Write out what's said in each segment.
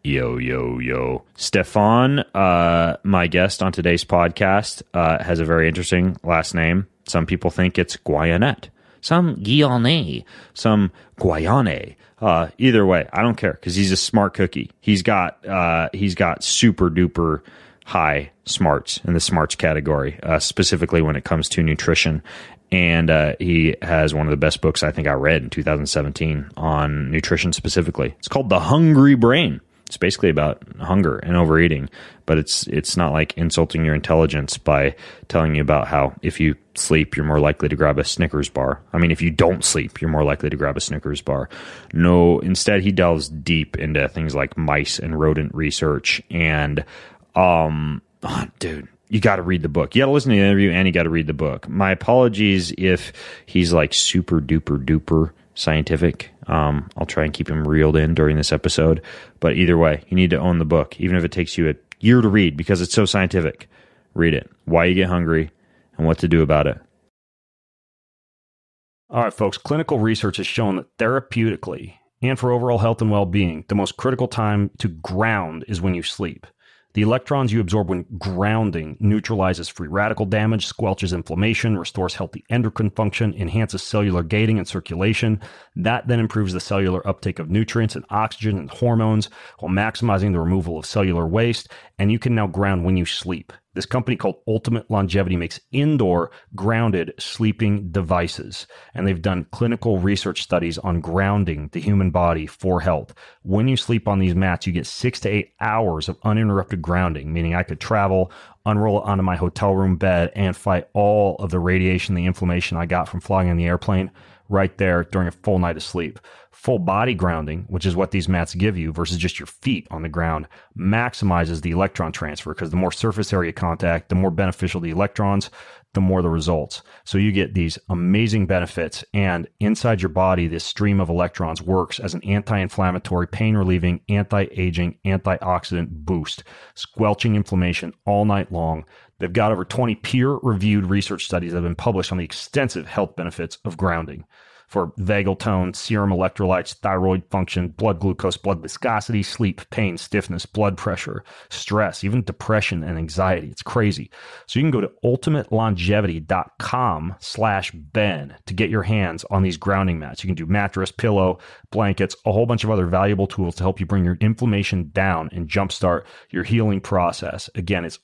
Yo, yo, yo. Stefan, my guest on today's podcast, has a very interesting last name. Some people think it's Guyanet, some Guyanais, some Guayane. Either way, I don't care because he's a smart cookie. He's got super duper high smarts in the smarts category, specifically when it comes to nutrition. And he has one of the best books I think I read in 2017 on nutrition specifically. It's called The Hungry Brain. It's basically about hunger and overeating, but it's not like insulting your intelligence by telling you about how if you sleep, you're more likely to grab a Snickers bar. I mean, if you don't sleep, you're more likely to grab a Snickers bar. No, instead he delves deep into things like mice and rodent research. And, dude, you got to read the book. You got to listen to the interview and you got to read the book. My apologies if he's like super duper duper scientific. I'll try and keep him reeled in during this episode. But either way, you need to own the book, even if it takes you a year to read because it's so scientific. Read it. Why you get hungry and what to do about it. All right, folks. Clinical research has shown that therapeutically and for overall health and well-being, the most critical time to ground is when you sleep. The electrons you absorb when grounding neutralizes free radical damage, squelches inflammation, restores healthy endocrine function, enhances cellular gating and circulation. That then improves the cellular uptake of nutrients and oxygen and hormones while maximizing the removal of cellular waste. And you can now ground when you sleep. This company called Ultimate Longevity makes indoor grounded sleeping devices. And they've done clinical research studies on grounding the human body for health. When you sleep on these mats, you get 6 to 8 hours of uninterrupted grounding, meaning I could travel, unroll it onto my hotel room bed, and fight all of the radiation, the inflammation I got from flying in the airplane right there during a full night of sleep. Full body grounding, which is what these mats give you versus just your feet on the ground, maximizes the electron transfer because the more surface area contact, the more beneficial the electrons, the more the results. So you get these amazing benefits, and inside your body, this stream of electrons works as an anti-inflammatory, pain-relieving, anti-aging, antioxidant boost, squelching inflammation all night long. They've got over 20 peer-reviewed research studies that have been published on the extensive health benefits of grounding for vagal tone, serum electrolytes, thyroid function, blood glucose, blood viscosity, sleep, pain, stiffness, blood pressure, stress, even depression and anxiety. It's crazy. So you can go to ultimatelongevity.com/Ben to get your hands on these grounding mats. You can do mattress, pillow, blankets, a whole bunch of other valuable tools to help you bring your inflammation down and jumpstart your healing process. Again, it's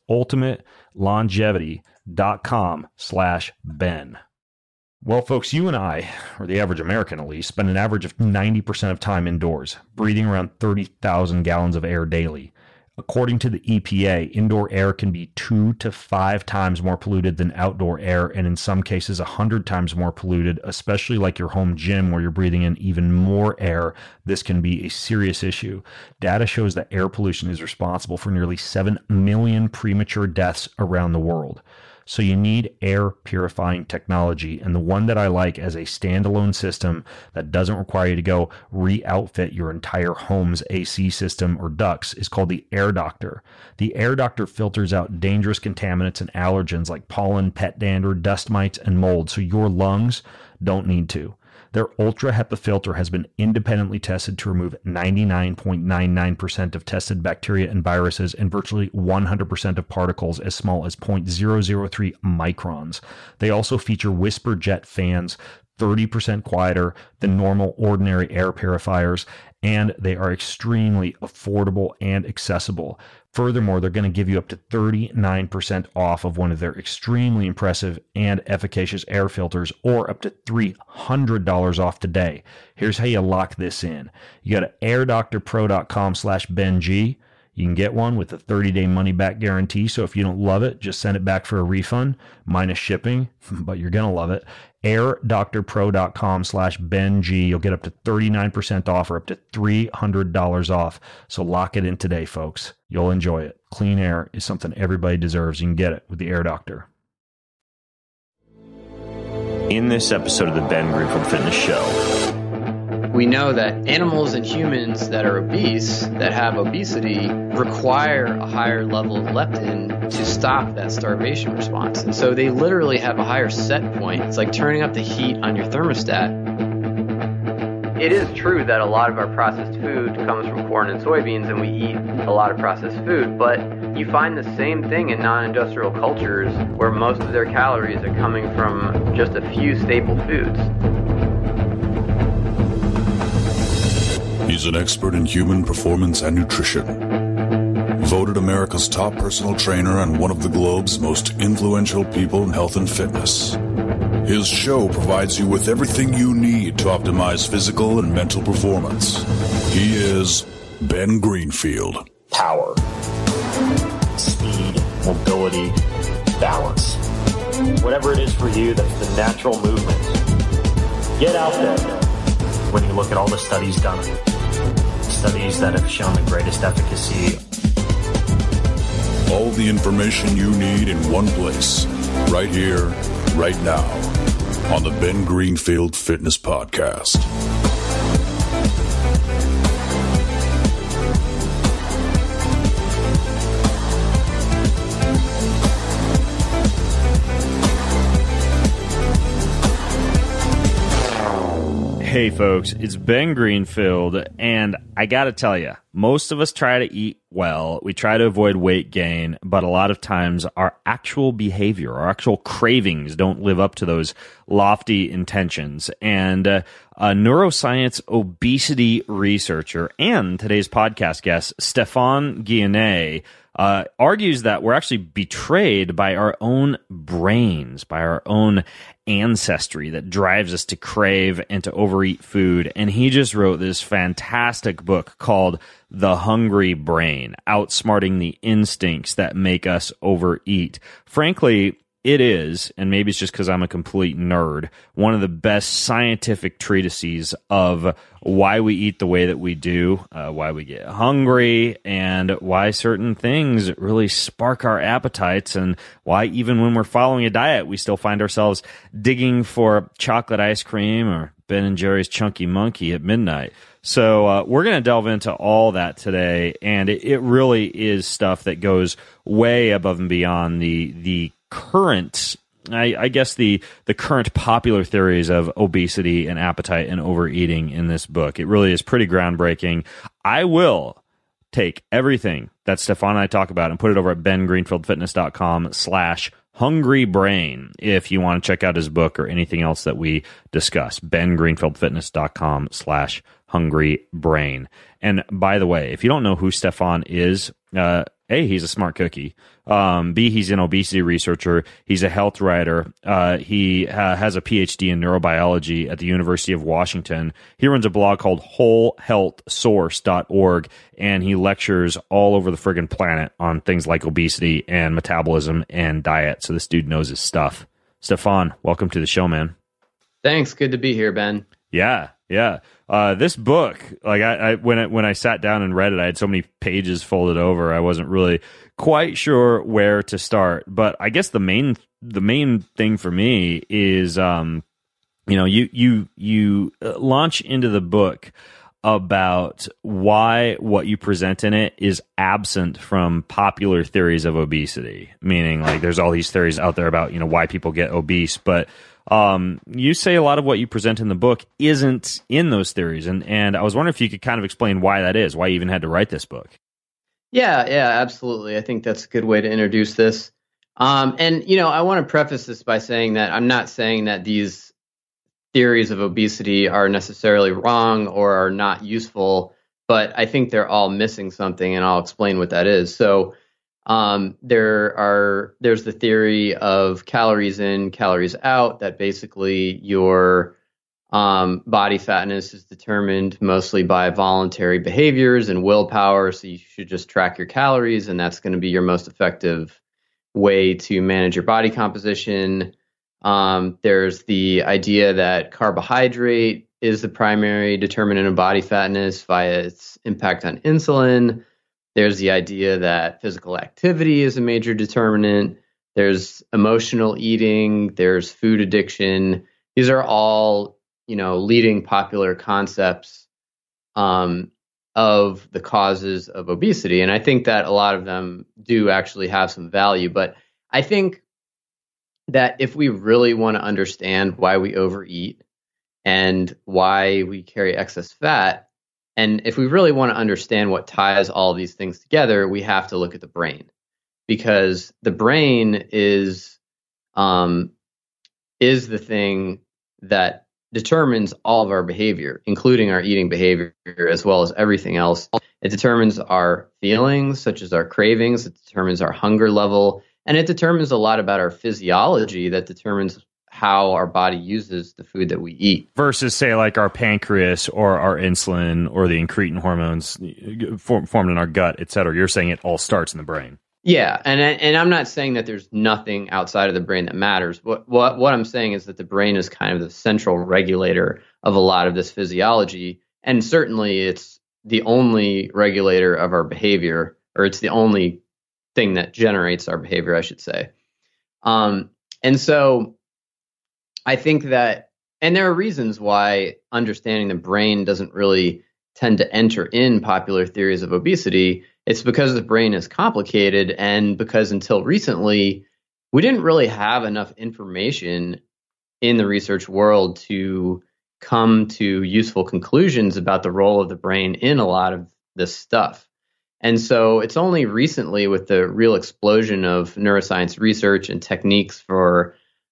ultimatelongevity.com/Ben. Well, folks, you and I, or the average American at least, spend an average of 90% of time indoors, breathing around 30,000 gallons of air daily. According to the EPA, indoor air can be 2 to 5 times more polluted than outdoor air, and in some cases 100 times more polluted, especially like your home gym where you're breathing in even more air. This can be a serious issue. Data shows that air pollution is responsible for nearly 7 million premature deaths around the world. So you need air purifying technology, and the one that I like as a standalone system that doesn't require you to go re-outfit your entire home's AC system or ducts is called the Air Doctor. The Air Doctor filters out dangerous contaminants and allergens like pollen, pet dander, dust mites, and mold, so your lungs don't need to. Their Ultra HEPA filter has been independently tested to remove 99.99% of tested bacteria and viruses and virtually 100% of particles as small as 0.003 microns. They also feature whisper jet fans, 30% quieter than normal ordinary air purifiers, and they are extremely affordable and accessible. Furthermore, they're going to give you up to 39% off of one of their extremely impressive and efficacious air filters, or up to $300 off today. Here's how you lock this in. You go to airdoctorpro.com/BenG. You can get one with a 30-day money-back guarantee, so if you don't love it, just send it back for a refund, minus shipping, but you're going to love it. airdoctorpro.com/BenG. You'll get up to 39% off or up to $300 off. So lock it in today, folks. You'll enjoy it. Clean air is something everybody deserves. You can get it with the Air Doctor. In this episode of the Ben Greenfield Fitness Show, we know that animals and humans that are obese, that have obesity, require a higher level of leptin to stop that starvation response. And so they literally have a higher set point. It's like turning up the heat on your thermostat. it is true that a lot of our processed food comes from corn and soybeans, and we eat a lot of processed food, but you find the same thing in non-industrial cultures where most of their calories are coming from just a few staple foods. He's an expert in human performance and nutrition. Voted America's top personal trainer and one of the globe's most influential people in health and fitness. His show provides you with everything you need to optimize physical and mental performance. He is Ben Greenfield. Power, speed, mobility, balance. Whatever it is for you, that's the natural movement. Get out there. When you look at all the studies done, studies that have shown the greatest efficacy. All the information you need in one place, right here, right now, on the Ben Greenfield Fitness Podcast. Hey folks, it's Ben Greenfield, and I gotta tell you, most of us try to eat well, we try to avoid weight gain, but a lot of times our actual behavior, our actual cravings don't live up to those lofty intentions. And a neuroscience obesity researcher and today's podcast guest, Stefan Guyenet, argues that we're actually betrayed by our own brains, by our own ancestry that drives us to crave and to overeat food. And he just wrote this fantastic book called The Hungry Brain, Outsmarting the Instincts That Make Us Overeat. Frankly, it is, and maybe it's just because I'm a complete nerd, one of the best scientific treatises of why we eat the way that we do, why we get hungry, and why certain things really spark our appetites, and why even when we're following a diet, we still find ourselves digging for chocolate ice cream or Ben & Jerry's Chunky Monkey at midnight. So we're going to delve into all that today, and it really is stuff that goes way above and beyond the current, I guess the current popular theories of obesity and appetite and overeating in this book. It really is pretty groundbreaking. I will take everything that Stefan and I talk about and put it over at bengreenfieldfitness.com/hungrybrain if you want to check out his book or anything else that we discuss. bengreenfieldfitness.com/hungrybrain. And by the way, if you don't know who Stefan is, A, he's a smart cookie. B, he's an obesity researcher. He's a health writer. He has a PhD in neurobiology at the University of Washington. He runs a blog called WholeHealthSource.org, and he lectures all over the friggin' planet on things like obesity and metabolism and diet. So this dude knows his stuff. Stefan, welcome to the show, man. Thanks. Good to be here, Ben. Yeah. This book, like when I sat down and read it, I had so many pages folded over. I wasn't really quite sure where to start. But I guess the main thing for me is, you launch into the book about why what you present in it is absent from popular theories of obesity. Meaning, like, there's all these theories out there about, why people get obese, but you say a lot of what you present in the book isn't in those theories. And I was wondering if you could kind of explain why that is, why you even had to write this book. Yeah, absolutely. I think that's a good way to introduce this. I want to preface this by saying that I'm not saying that these theories of obesity are necessarily wrong or are not useful, but I think they're all missing something, and I'll explain what that is. So there's the theory of calories in, calories out, that basically your body fatness is determined mostly by voluntary behaviors and willpower. So you should just track your calories, and that's going to be your most effective way to manage your body composition. There's the idea that carbohydrate is the primary determinant of body fatness via its impact on insulin. There's the idea that physical activity is a major determinant. There's emotional eating. There's food addiction. These are all, leading popular concepts of the causes of obesity. And I think that a lot of them do actually have some value. But I think that if we really want to understand why we overeat and why we carry excess fat. And if we really want to understand what ties all these things together, we have to look at the brain, because the brain is the thing that determines all of our behavior, including our eating behavior, as well as everything else. It determines our feelings, such as our cravings. It determines our hunger level. And it determines a lot about our physiology that determines how our body uses the food that we eat. Versus, say, like our pancreas or our insulin or the incretin hormones formed in our gut, et cetera. You're saying it all starts in the brain. Yeah, and I'm not saying that there's nothing outside of the brain that matters. What I'm saying is that the brain is kind of the central regulator of a lot of this physiology, and certainly it's the only regulator of our behavior, or it's the only thing that generates our behavior, I should say. And so I think that, and there are reasons why understanding the brain doesn't really tend to enter in popular theories of obesity. It's because the brain is complicated, and because until recently, we didn't really have enough information in the research world to come to useful conclusions about the role of the brain in a lot of this stuff. And so it's only recently, with the real explosion of neuroscience research and techniques for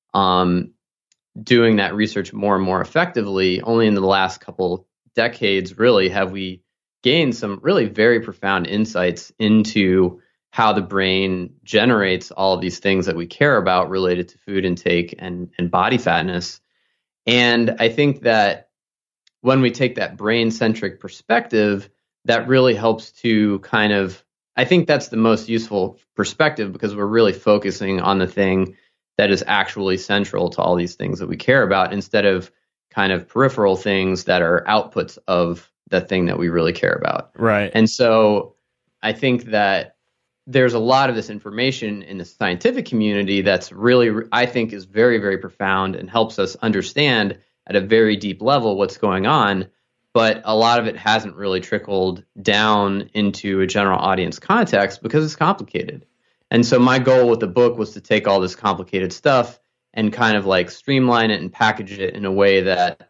doing that research more and more effectively, only in the last couple decades, really, have we gained some really very profound insights into how the brain generates all of these things that we care about related to food intake and body fatness. And I think that when we take that brain-centric perspective, that really helps to kind of, I think that's the most useful perspective, because we're really focusing on the thing that is actually central to all these things that we care about, instead of kind of peripheral things that are outputs of the thing that we really care about. Right. And so I think that there's a lot of this information in the scientific community that's really, I think, is very, very profound and helps us understand at a very deep level what's going on. But a lot of it hasn't really trickled down into a general audience context because it's complicated. And so my goal with the book was to take all this complicated stuff and kind of like streamline it and package it in a way that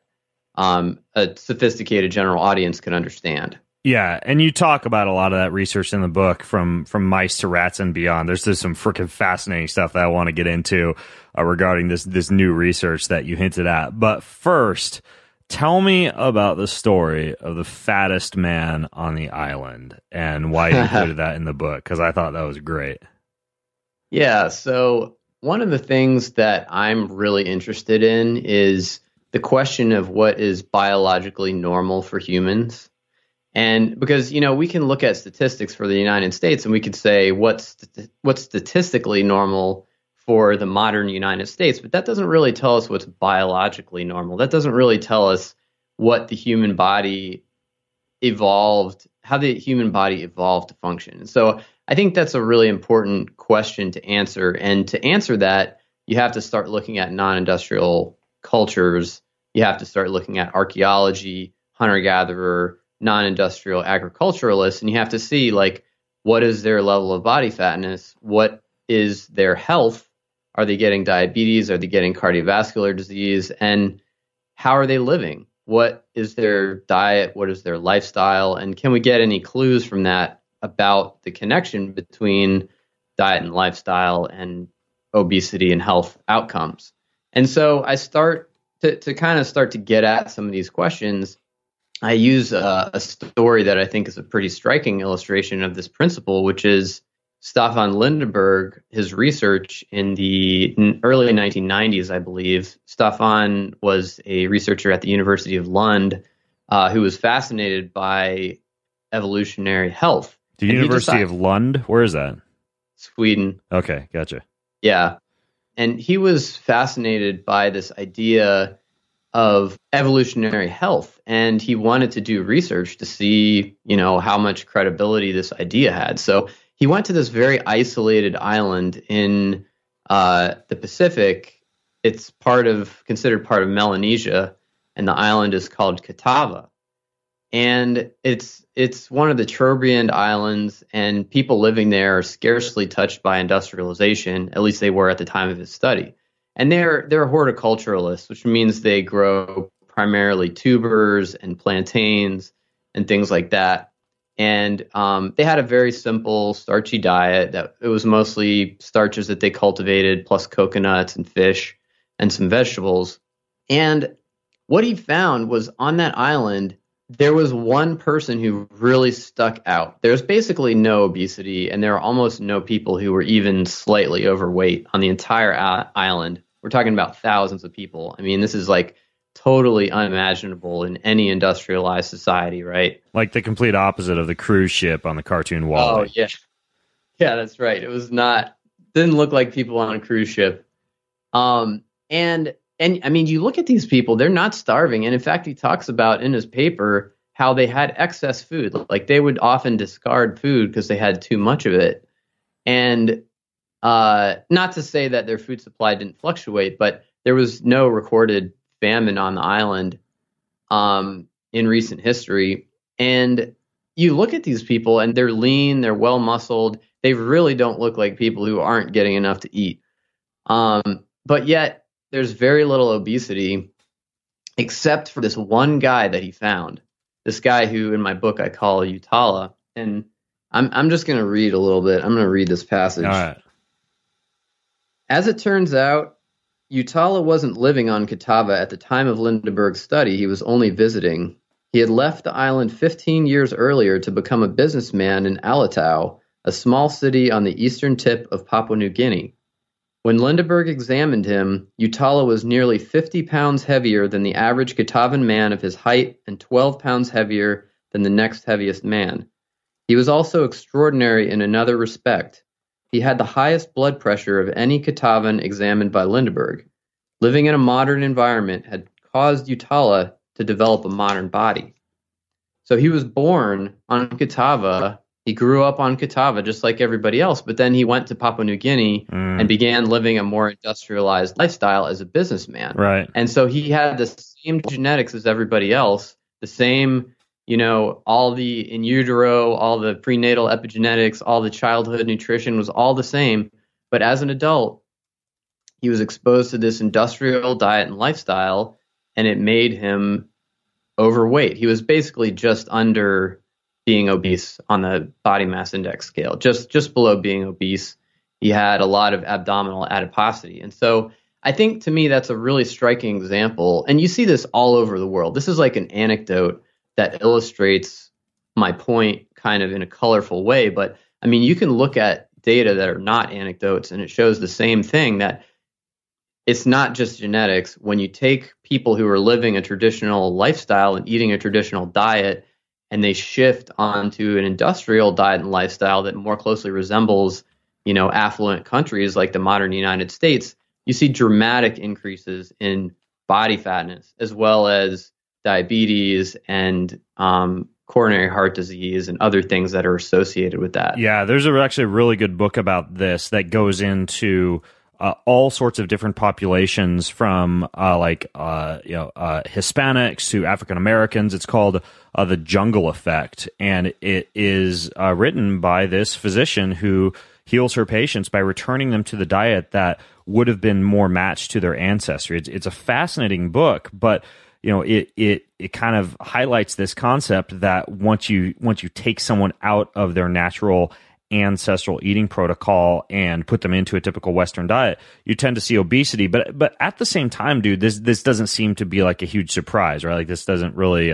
a sophisticated general audience can understand. Yeah, and you talk about a lot of that research in the book, from mice to rats and beyond. There's some freaking fascinating stuff that I want to get into regarding this new research that you hinted at. But first, tell me about the story of the fattest man on the island and why you included that in the book, because I thought that was great. Yeah, so one of the things that I'm really interested in is the question of what is biologically normal for humans. And because, we can look at statistics for the United States and we could say what's statistically normal for the modern United States, but that doesn't really tell us what's biologically normal. That doesn't really tell us what the human body evolved, how the human body evolved to function. And so I think that's a really important question to answer. And to answer that, you have to start looking at non-industrial cultures. You have to start looking at archaeology, hunter-gatherer, non-industrial agriculturalists, and you have to see, like, what is their level of body fatness? What is their health? Are they getting diabetes? Are they getting cardiovascular disease? And how are they living? What is their diet? What is their lifestyle? And can we get any clues from that about the connection between diet and lifestyle and obesity and health outcomes? And so I start to kind of start to get at some of these questions. I use a story that I think is a pretty striking illustration of this principle, which is Staffan Lindeberg, his research in the early 1990s, I believe. Staffan was a researcher at the University of Lund who was fascinated by evolutionary health. The University of Lund? Where is that? Sweden. Okay, gotcha. Yeah. And he was fascinated by this idea of evolutionary health, and he wanted to do research to see, how much credibility this idea had. So he went to this very isolated island in the Pacific. It's considered part of Melanesia, and the island is called Catawba. And it's one of the Trobriand islands, and people living there are scarcely touched by industrialization. At least they were at the time of his study. And they're horticulturalists, which means they grow primarily tubers and plantains and things like that. And they had a very simple starchy diet that it was mostly starches that they cultivated, plus coconuts and fish and some vegetables. And what he found was on that island, there was one person who really stuck out. There's basically no obesity, and there are almost no people who were even slightly overweight on the entire island. We're talking about thousands of people. I mean, this is like totally unimaginable in any industrialized society, right? Like the complete opposite of the cruise ship on the cartoon Wall-E. Oh, yeah. Yeah, that's right. It was not, didn't look like people on a cruise ship. And I mean, you look at these people, they're not starving. And in fact, he talks about in his paper how they had excess food. Like they would often discard food because they had too much of it. And not to say that their food supply didn't fluctuate, but there was no recorded famine on the island in recent history. And you look at these people and they're lean, they're well muscled. They really don't look like people who aren't getting enough to eat. But yet, there's very little obesity, except for this one guy that he found. This guy who, in my book, I call Yutala. And I'm just going to read a little bit. I'm going to read this passage. All right. As it turns out, Yutala wasn't living on Kitava at the time of Lindeberg's study. He was only visiting. He had left the island 15 years earlier to become a businessman in Alatau, a small city on the eastern tip of Papua New Guinea. When Lindeberg examined him, Yutala was nearly 50 pounds heavier than the average Kitavan man of his height and 12 pounds heavier than the next heaviest man. He was also extraordinary in another respect. He had the highest blood pressure of any Kitavan examined by Lindeberg. Living in a modern environment had caused Yutala to develop a modern body. So he was born on Kitava. He grew up on Kitava just like everybody else, but then he went to Papua New Guinea and began living a more industrialized lifestyle as a businessman. Right. And so he had the same genetics as everybody else, the same, all the in utero, all the prenatal epigenetics, all the childhood nutrition was all the same. But as an adult, he was exposed to this industrial diet and lifestyle, and it made him overweight. He was basically just under being obese on the body mass index scale, just below being obese. He had a lot of abdominal adiposity. And so I think to me, that's a really striking example. And you see this all over the world. This is like an anecdote that illustrates my point kind of in a colorful way. But I mean, you can look at data that are not anecdotes and it shows the same thing, that it's not just genetics. When you take people who are living a traditional lifestyle and eating a traditional diet, and they shift onto an industrial diet and lifestyle that more closely resembles, affluent countries like the modern United States, you see dramatic increases in body fatness, as well as diabetes and coronary heart disease and other things that are associated with that. Yeah, there's actually a really good book about this that goes into all sorts of different populations, from Hispanics to African Americans. It's called The Jungle Effect, and it is written by this physician who heals her patients by returning them to the diet that would have been more matched to their ancestry. It's a fascinating book, but it kind of highlights this concept that once you take someone out of their natural ancestral eating protocol and put them into a typical Western diet, you tend to see obesity. But at the same time, dude, this doesn't seem to be like a huge surprise, right? Like this doesn't really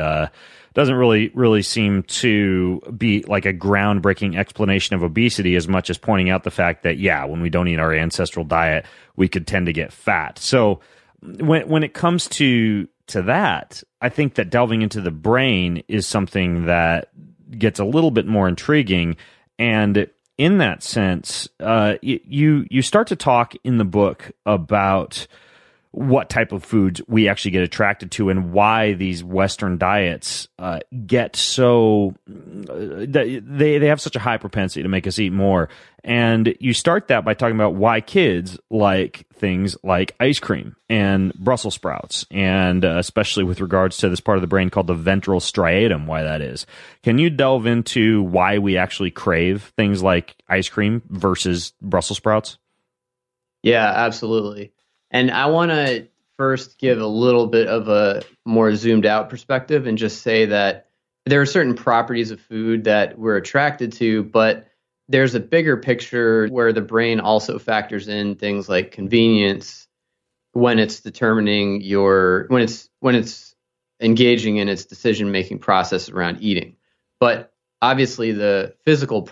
seem to be like a groundbreaking explanation of obesity, as much as pointing out the fact that, yeah, when we don't eat our ancestral diet, we could tend to get fat. So when it comes to that, I think that delving into the brain is something that gets a little bit more intriguing. And in that sense, you start to talk in the book about what type of foods we actually get attracted to and why these Western diets get so they have such a high propensity to make us eat more. And you start that by talking about why kids like things like ice cream and Brussels sprouts, and especially with regards to this part of the brain called the ventral striatum, why that is. Can you delve into why we actually crave things like ice cream versus Brussels sprouts? Yeah, absolutely. And I want to first give a little bit of a more zoomed out perspective and just say that there are certain properties of food that we're attracted to, but there's a bigger picture where the brain also factors in things like convenience when it's determining when it's engaging in its decision-making process around eating. But obviously the physical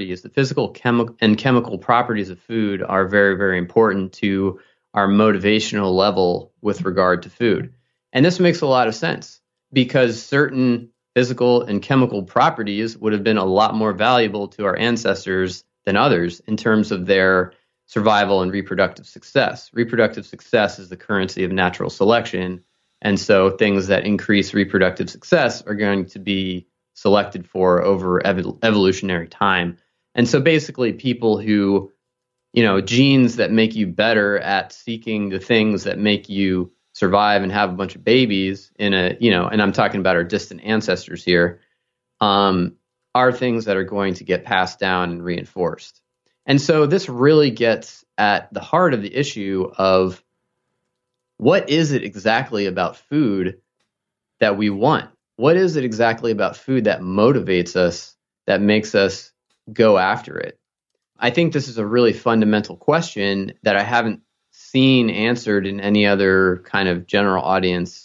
and chemical properties of food are very, very important to our motivational level with regard to food. And this makes a lot of sense because certain physical and chemical properties would have been a lot more valuable to our ancestors than others in terms of their survival and reproductive success. Reproductive success is the currency of natural selection. And so things that increase reproductive success are going to be selected for over evolutionary time. And so basically people who, genes that make you better at seeking the things that make you survive and have a bunch of babies and I'm talking about our distant ancestors here, are things that are going to get passed down and reinforced. And so this really gets at the heart of the issue of what is it exactly about food that we want? What is it exactly about food that motivates us, that makes us go after it? I think this is a really fundamental question that I haven't seen answered in any other kind of general audience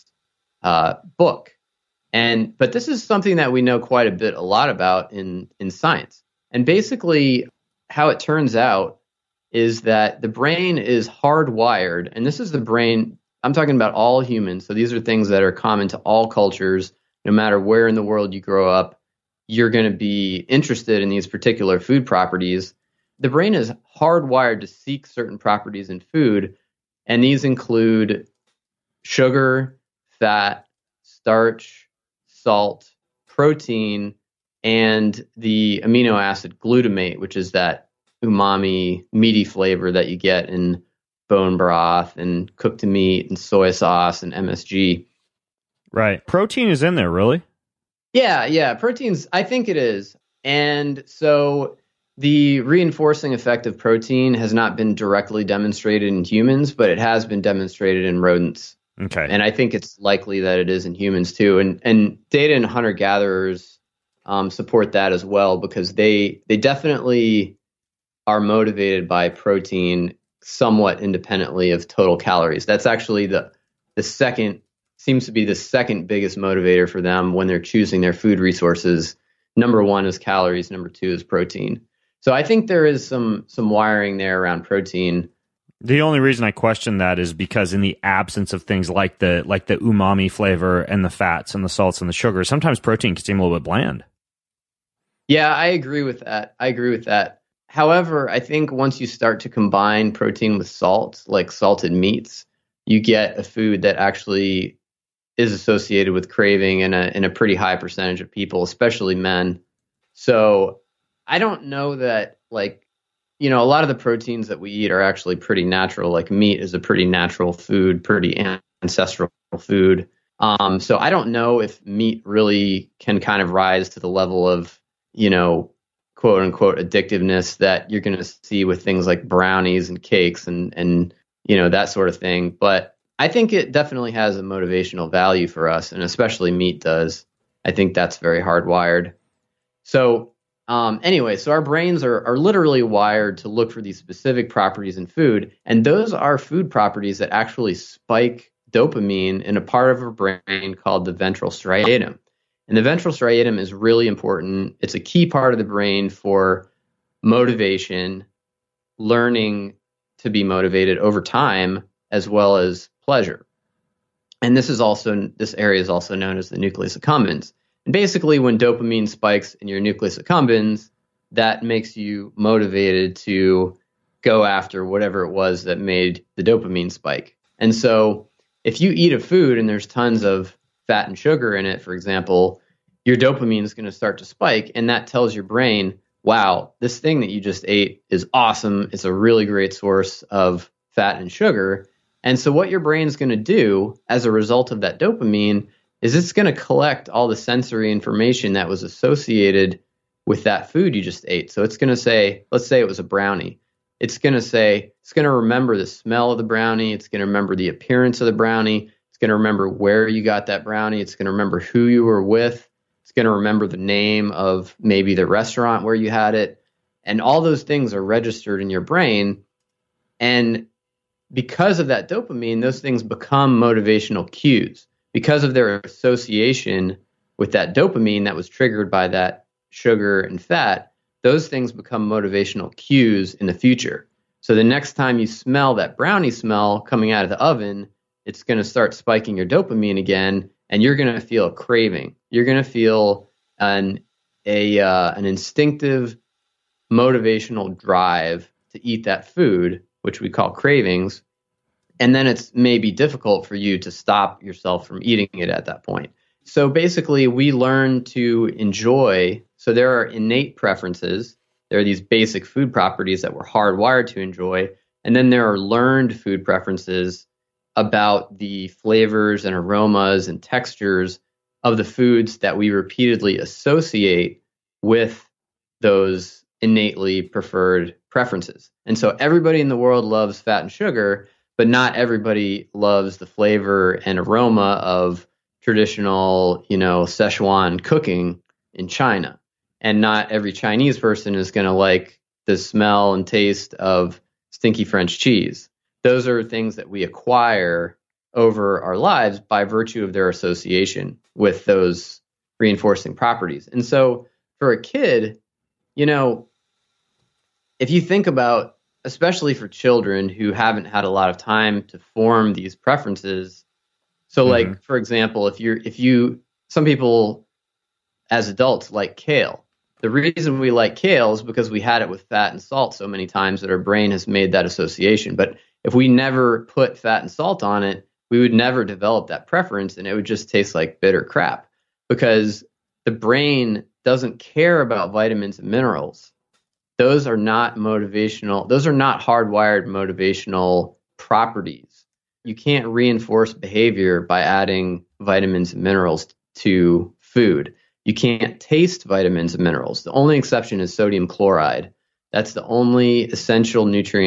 book. But this is something that we know quite a lot about in science. And basically how it turns out is that the brain is hardwired, and this is the brain, I'm talking about all humans. So these are things that are common to all cultures. No matter where in the world you grow up, you're going to be interested in these particular food properties. The brain is hardwired to seek certain properties in food, and these include sugar, fat, starch, salt, protein, and the amino acid glutamate, which is that umami, meaty flavor that you get in bone broth and cooked meat and soy sauce and MSG. Right. Protein is in there, really? Yeah. Proteins, I think it is. And so the reinforcing effect of protein has not been directly demonstrated in humans, but it has been demonstrated in rodents. Okay. And I think it's likely that it is in humans too. And data in hunter-gatherers support that as well, because they definitely are motivated by protein somewhat independently of total calories. That's actually the second, seems to be the second biggest motivator for them when they're choosing their food resources. Number one is calories. Number two is protein. So I think there is some wiring there around protein. The only reason I question that is because in the absence of things like the umami flavor and the fats and the salts and the sugar, sometimes protein can seem a little bit bland. Yeah, I agree with that. However, I think once you start to combine protein with salt, like salted meats, you get a food that actually is associated with craving in a pretty high percentage of people, especially men. So I don't know that, a lot of the proteins that we eat are actually pretty natural. Like meat is a pretty natural food, pretty ancestral food. So I don't know if meat really can kind of rise to the level of, quote unquote addictiveness that you're going to see with things like brownies and cakes and that sort of thing. But I think it definitely has a motivational value for us, and especially meat does. I think that's very hardwired. So anyway, so our brains are literally wired to look for these specific properties in food, and those are food properties that actually spike dopamine in a part of our brain called the ventral striatum. And the ventral striatum is really important. It's a key part of the brain for motivation, learning to be motivated over time, as well as pleasure. And this area is also known as the nucleus accumbens. And basically, when dopamine spikes in your nucleus accumbens, that makes you motivated to go after whatever it was that made the dopamine spike. And so if you eat a food and there's tons of fat and sugar in it, for example, your dopamine is going to start to spike, and that tells your brain, wow, this thing that you just ate is awesome. It's a really great source of fat and sugar. And so what your brain's going to do as a result of that dopamine is it's going to collect all the sensory information that was associated with that food you just ate. So it's going to say, let's say it was a brownie. it's going to remember the smell of the brownie. It's going to remember the appearance of the brownie. It's going to remember where you got that brownie. It's going to remember who you were with. It's going to remember the name of maybe the restaurant where you had it. And all those things are registered in your brain. And because of that dopamine, those things become motivational cues. Because of their association with that dopamine that was triggered by that sugar and fat, those things become motivational cues in the future. So the next time you smell that brownie smell coming out of the oven, it's going to start spiking your dopamine again, and you're going to feel a craving. You're going to feel an instinctive motivational drive to eat that food, which we call cravings. And then it's maybe difficult for you to stop yourself from eating it at that point. So basically, we learn to enjoy. So there are innate preferences. There are these basic food properties that we're hardwired to enjoy. And then there are learned food preferences about the flavors and aromas and textures of the foods that we repeatedly associate with those innately preferred preferences. And so everybody in the world loves fat and sugar, but not everybody loves the flavor and aroma of traditional, Szechuan cooking in China. And not every Chinese person is going to like the smell and taste of stinky French cheese. Those are things that we acquire over our lives by virtue of their association with those reinforcing properties. And so for a kid, if you think about, especially for children who haven't had a lot of time to form these preferences. So like, for example, some people as adults like kale. The reason we like kale is because we had it with fat and salt so many times that our brain has made that association. But if we never put fat and salt on it, we would never develop that preference, and it would just taste like bitter crap, because the brain doesn't care about vitamins and minerals. Those are not motivational. Those are not hardwired motivational properties. You can't reinforce behavior by adding vitamins and minerals to food. You can't taste vitamins and minerals. The only exception is sodium chloride. That's the only essential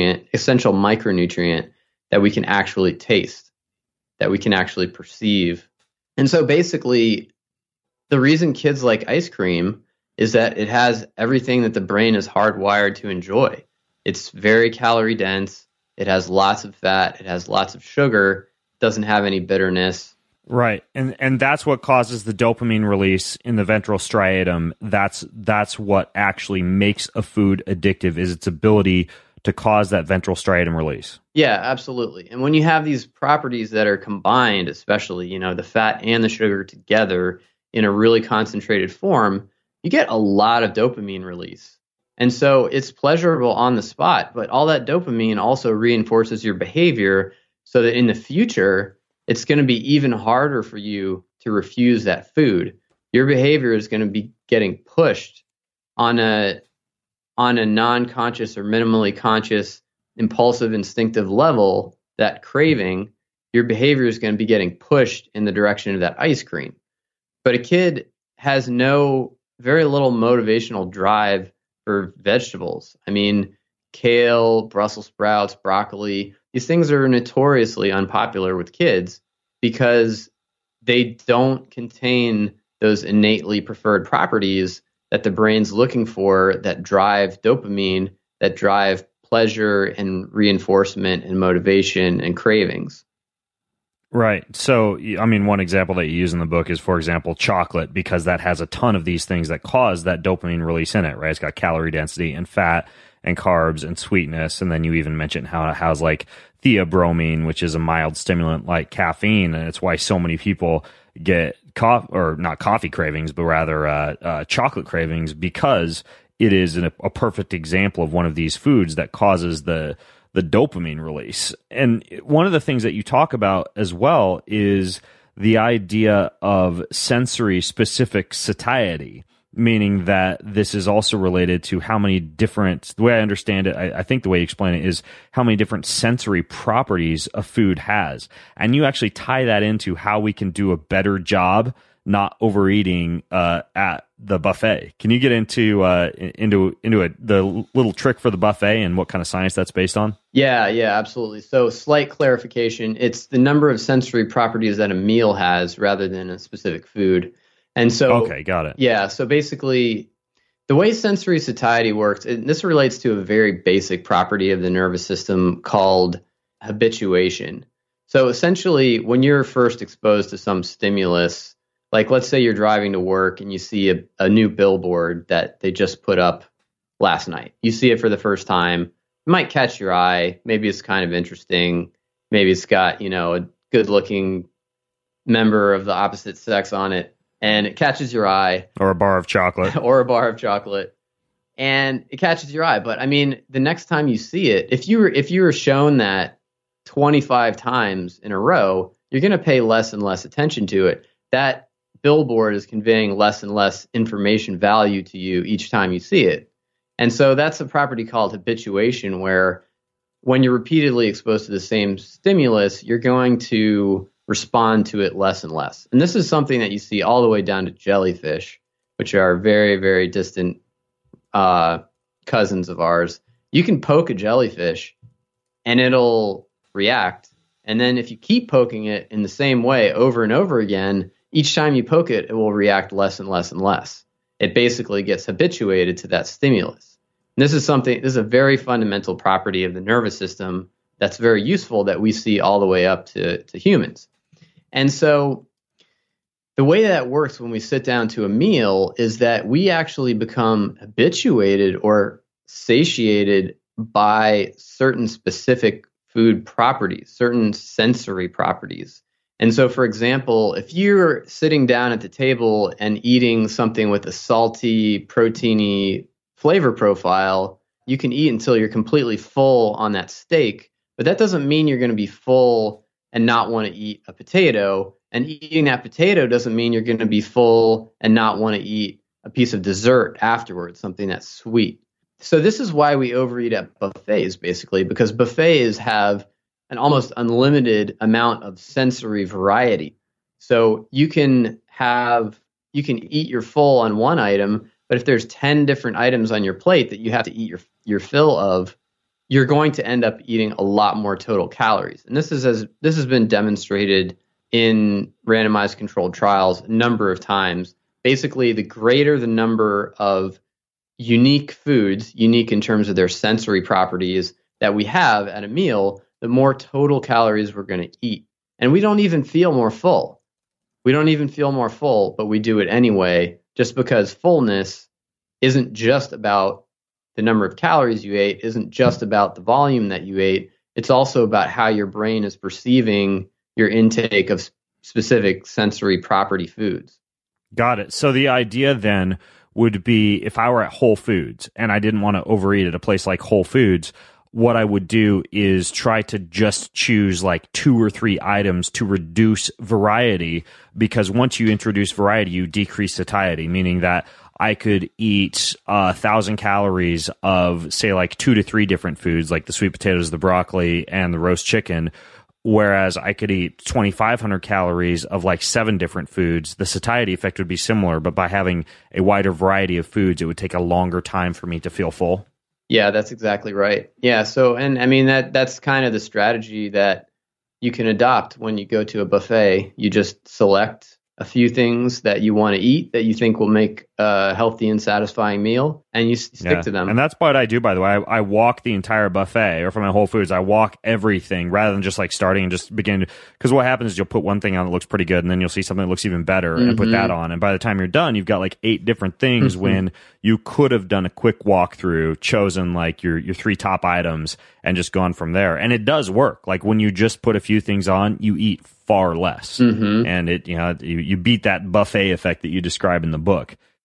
micronutrient that we can actually taste, that we can actually perceive. And so basically, the reason kids like ice cream is that it has everything that the brain is hardwired to enjoy. It's very calorie dense. It has lots of fat. It has lots of sugar. Doesn't have any bitterness. Right. And that's what causes the dopamine release in the ventral striatum. That's what actually makes a food addictive, is its ability to cause that ventral striatum release. Yeah, absolutely. And when you have these properties that are combined, especially, the fat and the sugar together in a really concentrated form, you get a lot of dopamine release. And so it's pleasurable on the spot, but all that dopamine also reinforces your behavior so that in the future, it's going to be even harder for you to refuse that food. Your behavior is going to be getting pushed on a non-conscious or minimally conscious, impulsive, instinctive level. That craving, your behavior is going to be getting pushed in the direction of that ice cream. But a kid has very little motivational drive for vegetables. I mean, kale, Brussels sprouts, broccoli, these things are notoriously unpopular with kids because they don't contain those innately preferred properties that the brain's looking for that drive dopamine, that drive pleasure and reinforcement and motivation and cravings. Right. So, I mean, one example that you use in the book is, for example, chocolate, because that has a ton of these things that cause that dopamine release in it, right? It's got calorie density and fat and carbs and sweetness. And then you even mentioned how it has like theobromine, which is a mild stimulant like caffeine. And it's why so many people get not coffee cravings, but rather chocolate cravings, because it is a perfect example of one of these foods that causes the dopamine release. And one of the things that you talk about as well is the idea of sensory specific satiety, meaning that this is also related to how many different, the way I understand it, I think the way you explain it is how many different sensory properties a food has. And you actually tie that into how we can do a better job not overeating at the buffet. Can you get into the little trick for the buffet and what kind of science that's based on? Yeah, absolutely. So slight clarification, it's the number of sensory properties that a meal has rather than a specific food. And so, okay, got it. Yeah, so basically the way sensory satiety works, and this relates to a very basic property of the nervous system called habituation. So essentially, when you're first exposed to some stimulus, like let's say you're driving to work and you see a new billboard that they just put up last night. You see it for the first time. It might catch your eye. Maybe it's kind of interesting. Maybe it's got, a good-looking member of the opposite sex on it, and it catches your eye. Or a bar of chocolate. And it catches your eye. But I mean, the next time you see it, if you were shown that 25 times in a row, you're going to pay less and less attention to it. That billboard is conveying less and less information value to you each time you see it. And so that's a property called habituation, where when you're repeatedly exposed to the same stimulus, you're going to respond to it less and less. And this is something that you see all the way down to jellyfish, which are very, very distant cousins of ours. You can poke a jellyfish and it'll react. And then if you keep poking it in the same way over and over again, each time you poke it, it will react less and less and less. It basically gets habituated to that stimulus. And this is a very fundamental property of the nervous system that's very useful that we see all the way up to humans. And so the way that works when we sit down to a meal is that we actually become habituated or satiated by certain specific food properties, certain sensory properties. And so, for example, if you're sitting down at the table and eating something with a salty, proteiny flavor profile, you can eat until you're completely full on that steak, but that doesn't mean you're going to be full and not want to eat a potato. And eating that potato doesn't mean you're going to be full and not want to eat a piece of dessert afterwards, something that's sweet. So this is why we overeat at buffets, basically, because buffets have an almost unlimited amount of sensory variety. So you can eat your full on one item, but if there's 10 different items on your plate that you have to eat your fill of, you're going to end up eating a lot more total calories. And this has been demonstrated in randomized controlled trials a number of times. Basically, the greater the number of unique foods, unique in terms of their sensory properties, that we have at a meal, the more total calories we're going to eat. And we don't even feel more full. But we do it anyway, just because fullness isn't just about the number of calories you ate, isn't just about the volume that you ate. It's also about how your brain is perceiving your intake of specific sensory property foods. Got it. So the idea then would be, if I were at Whole Foods and I didn't want to overeat at a place like Whole Foods, what I would do is try to just choose like 2 or 3 items to reduce variety, because once you introduce variety, you decrease satiety, meaning that I could eat 1,000 calories of, say, like 2 to 3 different foods, like the sweet potatoes, the broccoli, and the roast chicken, whereas I could eat 2,500 calories of like 7 different foods. The satiety effect would be similar, but by having a wider variety of foods, it would take a longer time for me to feel full. Yeah, that's exactly right. Yeah, so, and I mean, that's kind of the strategy that you can adopt when you go to a buffet. You just select a few things that you want to eat that you think will make a healthy and satisfying meal, and you stick to them. And that's what I do, by the way. I walk the entire buffet, or from my Whole Foods, I walk everything rather than just like starting and just begin. Because what happens is you'll put one thing on that looks pretty good, and then you'll see something that looks even better and put that on. And by the time you're done, you've got like 8 different things when you could have done a quick walkthrough, chosen like your 3 top items, and just gone from there. And it does work. Like when you just put a few things on, you eat far less. And it, you beat that buffet effect that you describe in the book.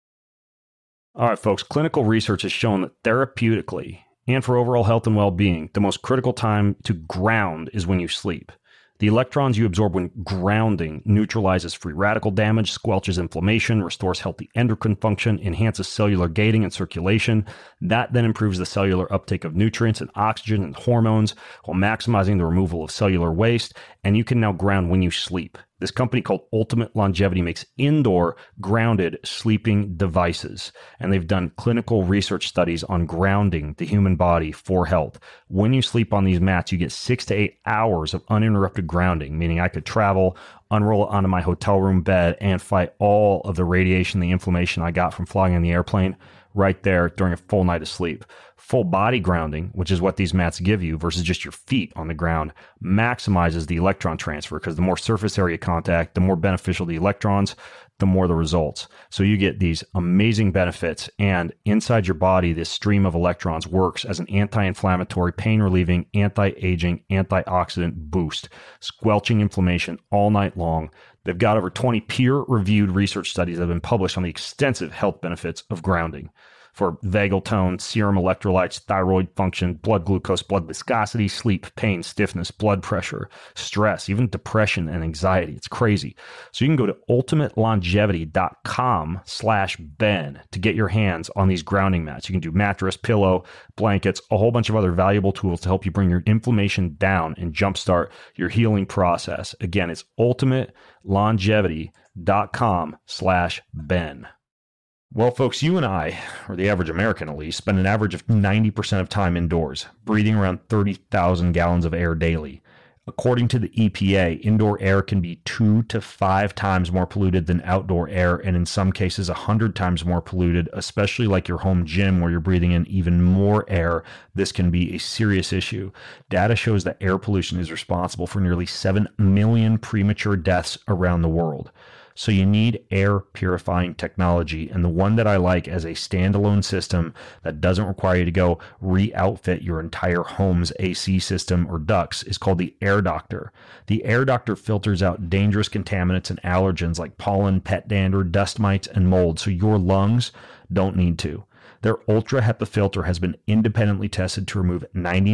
All right, folks, clinical research has shown that therapeutically and for overall health and well-being, the most critical time to ground is when you sleep. The electrons you absorb when grounding neutralizes free radical damage, squelches inflammation, restores healthy endocrine function, enhances cellular gating and circulation. That then improves the cellular uptake of nutrients and oxygen and hormones while maximizing the removal of cellular waste. And you can now ground when you sleep. This company called Ultimate Longevity makes indoor grounded sleeping devices, and they've done clinical research studies on grounding the human body for health. When you sleep on these mats, you get 6 to 8 hours of uninterrupted grounding, meaning I could travel, unroll it onto my hotel room bed, and fight all of the radiation, the inflammation I got from flying on the airplane right there during a full night of sleep. Full body grounding, which is what these mats give you versus just your feet on the ground, maximizes the electron transfer because the more surface area contact, the more beneficial the electrons, the more the results. So you get these amazing benefits, and inside your body, this stream of electrons works as an anti-inflammatory, pain-relieving, anti-aging, antioxidant boost, squelching inflammation all night long. They've got over 20 peer-reviewed research studies that have been published on the extensive health benefits of grounding for vagal tone, serum electrolytes, thyroid function, blood glucose, blood viscosity, sleep, pain, stiffness, blood pressure, stress, even depression and anxiety. It's crazy. So you can go to ultimatelongevity.com/Ben to get your hands on these grounding mats. You can do mattress, pillow, blankets, a whole bunch of other valuable tools to help you bring your inflammation down and jumpstart your healing process. Again, it's ultimatelongevity.com/Ben. Well, folks, you and I, or the average American at least, spend an average of 90% of time indoors, breathing around 30,000 gallons of air daily. According to the EPA, indoor air can be 2 to 5 times more polluted than outdoor air, and in some cases 100 times more polluted, especially like your home gym where you're breathing in even more air. This can be a serious issue. Data shows that air pollution is responsible for nearly 7 million premature deaths around the world. So you need air purifying technology, and the one that I like as a standalone system that doesn't require you to go re-outfit your entire home's AC system or ducts is called the Air Doctor. The Air Doctor filters out dangerous contaminants and allergens like pollen, pet dander, dust mites, and mold, so your lungs don't need to. Their Ultra HEPA filter has been independently tested to remove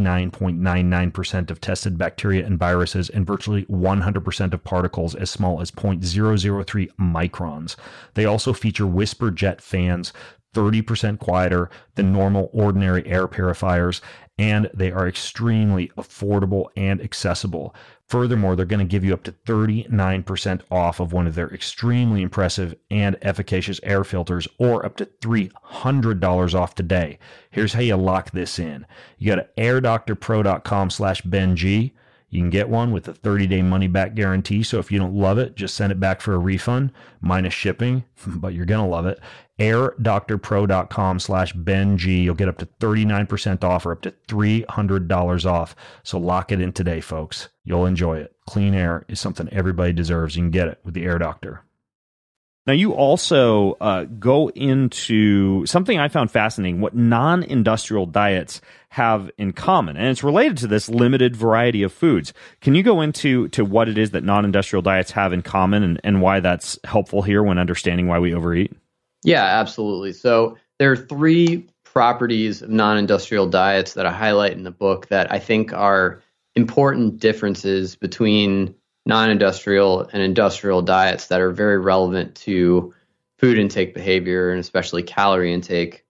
99.99% of tested bacteria and viruses and virtually 100% of particles as small as 0.003 microns. They also feature whisper jet fans, 30% quieter than normal ordinary air purifiers, and they are extremely affordable and accessible. Furthermore, they're going to give you up to 39% off of one of their extremely impressive and efficacious air filters, or up to $300 off today. Here's how you lock this in. You go to airdoctorpro.com/BenG. You can get one with a 30-day money-back guarantee, so if you don't love it, just send it back for a refund, minus shipping, but you're going to love it. airdoctorpro.com/BenG. You'll get up to 39% off or up to $300 off. So lock it in today, folks. You'll enjoy it. Clean air is something everybody deserves. You can get it with the Air Doctor. Now, you also go into something I found fascinating, what non-industrial diets have in common. And it's related to this limited variety of foods. Can you go into what it is that non-industrial diets have in common and why that's helpful here when understanding why we overeat? Yeah, absolutely. So there are 3 properties of non-industrial diets that I highlight in the book that I think are important differences between non-industrial and industrial diets that are very relevant to food intake behavior and especially calorie intake.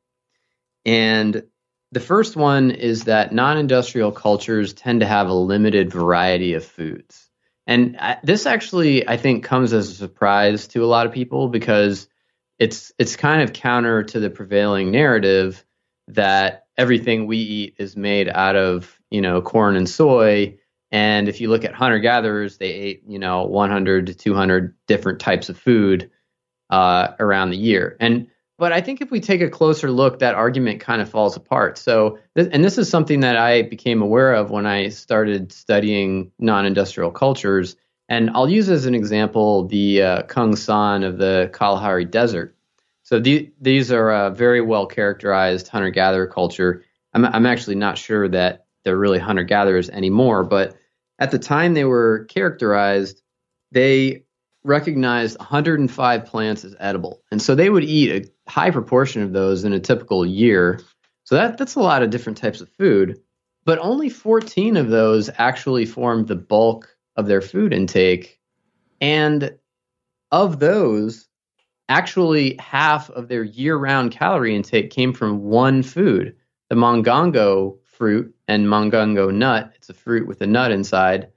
And the first one is that non-industrial cultures tend to have a limited variety of foods. And this actually, I think, comes as a surprise to a lot of people because it's kind of counter to the prevailing narrative that everything we eat is made out of, corn and soy. And if you look at hunter-gatherers, they ate, 100 to 200 different types of food around the year. But I think if we take a closer look, that argument kind of falls apart. So, this is something that I became aware of when I started studying non-industrial cultures. And I'll use as an example the Kung San of the Kalahari Desert. So these are a very well characterized hunter-gatherer culture. I'm actually not sure that they're really hunter-gatherers anymore, but at the time they were characterized, they recognized 105 plants as edible. And so they would eat a high proportion of those in a typical year. So that's a lot of different types of food, but only 14 of those actually formed the bulk of their food intake. And of those, actually half of their year-round calorie intake came from one food, the mongongo fruit and mongongo nut. It's a fruit with a nut inside.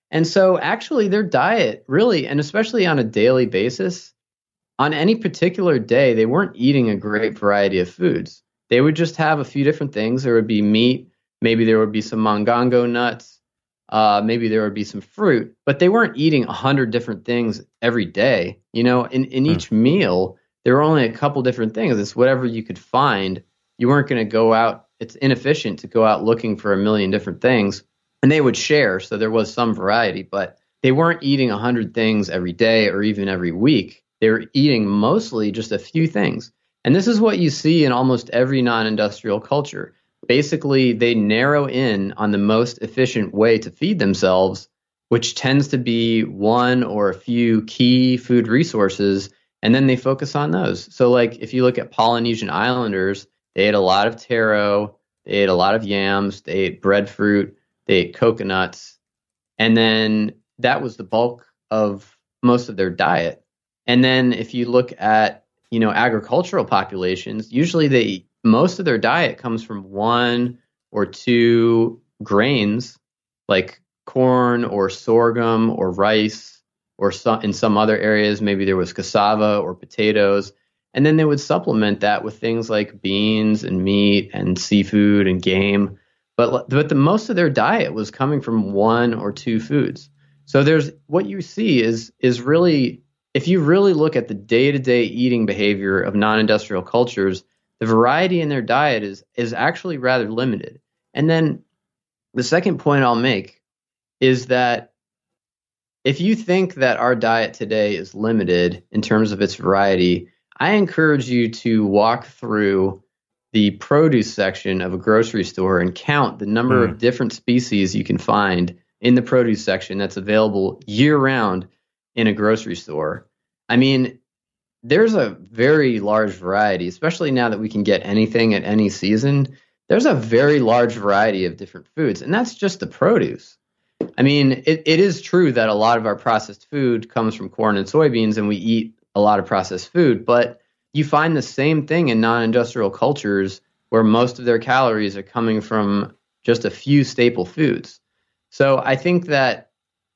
And so actually their diet really, and especially on a daily basis, on any particular day, they weren't eating a great variety of foods. They would just have a few different things. There would be meat, maybe there would be some mongongo nuts, maybe there would be some fruit, but they weren't eating 100 different things every day. You know, in each meal, there were only a couple different things. It's whatever you could find. You weren't going to go out. It's inefficient to go out looking for a million different things. And they would share, so there was some variety, but they weren't eating 100 things every day or even every week. They were eating mostly just a few things. And this is what you see in almost every non-industrial culture. Basically, they narrow in on the most efficient way to feed themselves, which tends to be one or a few key food resources, and then they focus on those. So like if you look at Polynesian islanders, they ate a lot of taro, they ate a lot of yams, they ate breadfruit, they ate coconuts, and then that was the bulk of most of their diet. And then if you look at, you know, agricultural populations, usually most of their diet comes from one or two grains like corn or sorghum or rice, or in some other areas, maybe there was cassava or potatoes. And then they would supplement that with things like beans and meat and seafood and game. But the most of their diet was coming from one or two foods. So there's what you see is really, if you really look at the day-to-day eating behavior of non-industrial cultures, the variety in their diet is actually rather limited. And then the second point I'll make is that if you think that our diet today is limited in terms of its variety, I encourage you to walk through the produce section of a grocery store and count the number of different species you can find in the produce section that's available year-round in a grocery store. I mean, there's a very large variety, especially now that we can get anything at any season. There's a very large variety of different foods, and that's just the produce. I mean, it is true that a lot of our processed food comes from corn and soybeans, and we eat a lot of processed food, but you find the same thing in non-industrial cultures where most of their calories are coming from just a few staple foods. So I think that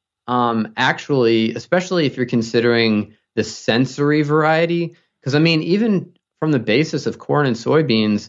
actually, especially if you're considering the sensory variety, because I mean, even from the basis of corn and soybeans,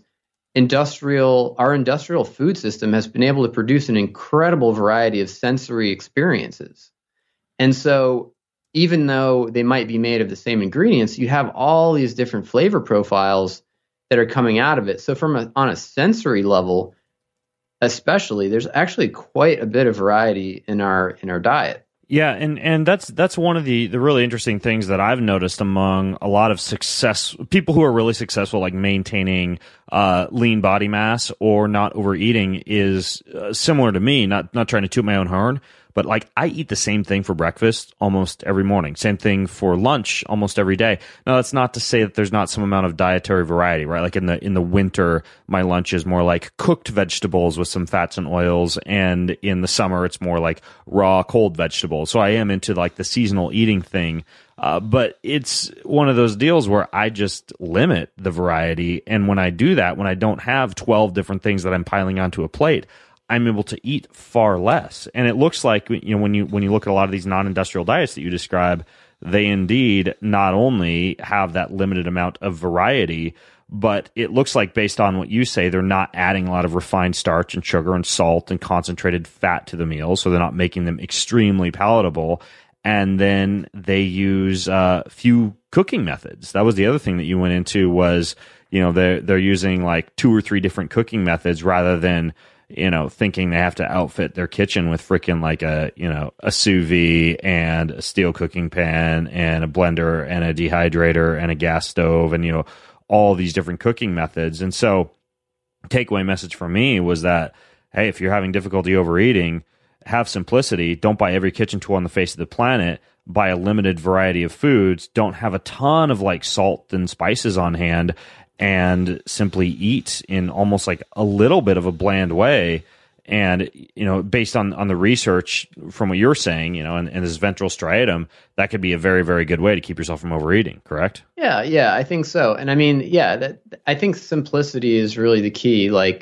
our industrial food system has been able to produce an incredible variety of sensory experiences. And so even though they might be made of the same ingredients, you have all these different flavor profiles that are coming out of it. So on a sensory level, especially, there's actually quite a bit of variety in our diet. Yeah, and that's one of the really interesting things that I've noticed among a lot of people who are really successful, like maintaining lean body mass or not overeating, is similar to me. Not trying to toot my own horn, but like I eat the same thing for breakfast almost every morning. Same thing for lunch almost every day. Now that's not to say that there's not some amount of dietary variety, right? Like in the winter, my lunch is more like cooked vegetables with some fats and oils, and in the summer it's more like raw cold vegetables. So I am into like the seasonal eating thing. But it's one of those deals where I just limit the variety. And when I do that, when I don't have 12 different things that I'm piling onto a plate, I'm able to eat far less. And it looks like, you know, when you look at a lot of these non-industrial diets that you describe, they indeed not only have that limited amount of variety, but it looks like, based on what you say, they're not adding a lot of refined starch and sugar and salt and concentrated fat to the meals, so they're not making them extremely palatable. And then they use few cooking methods. That was the other thing that you went into, was, you know, they're using like 2 or 3 different cooking methods rather than, you know, thinking they have to outfit their kitchen with freaking like a sous vide and a steel cooking pan and a blender and a dehydrator and a gas stove and, you know, all these different cooking methods. And so takeaway message for me was that, hey, if you're having difficulty overeating, have simplicity. Don't buy every kitchen tool on the face of the planet. Buy a limited variety of foods. Don't have a ton of like salt and spices on hand, and simply eat in almost like a little bit of a bland way. And, you know, based on the research from what you're saying, you know, and this ventral striatum, that could be a very, very good way to keep yourself from overeating, correct? Yeah, I think so. And I mean, I think simplicity is really the key. Like,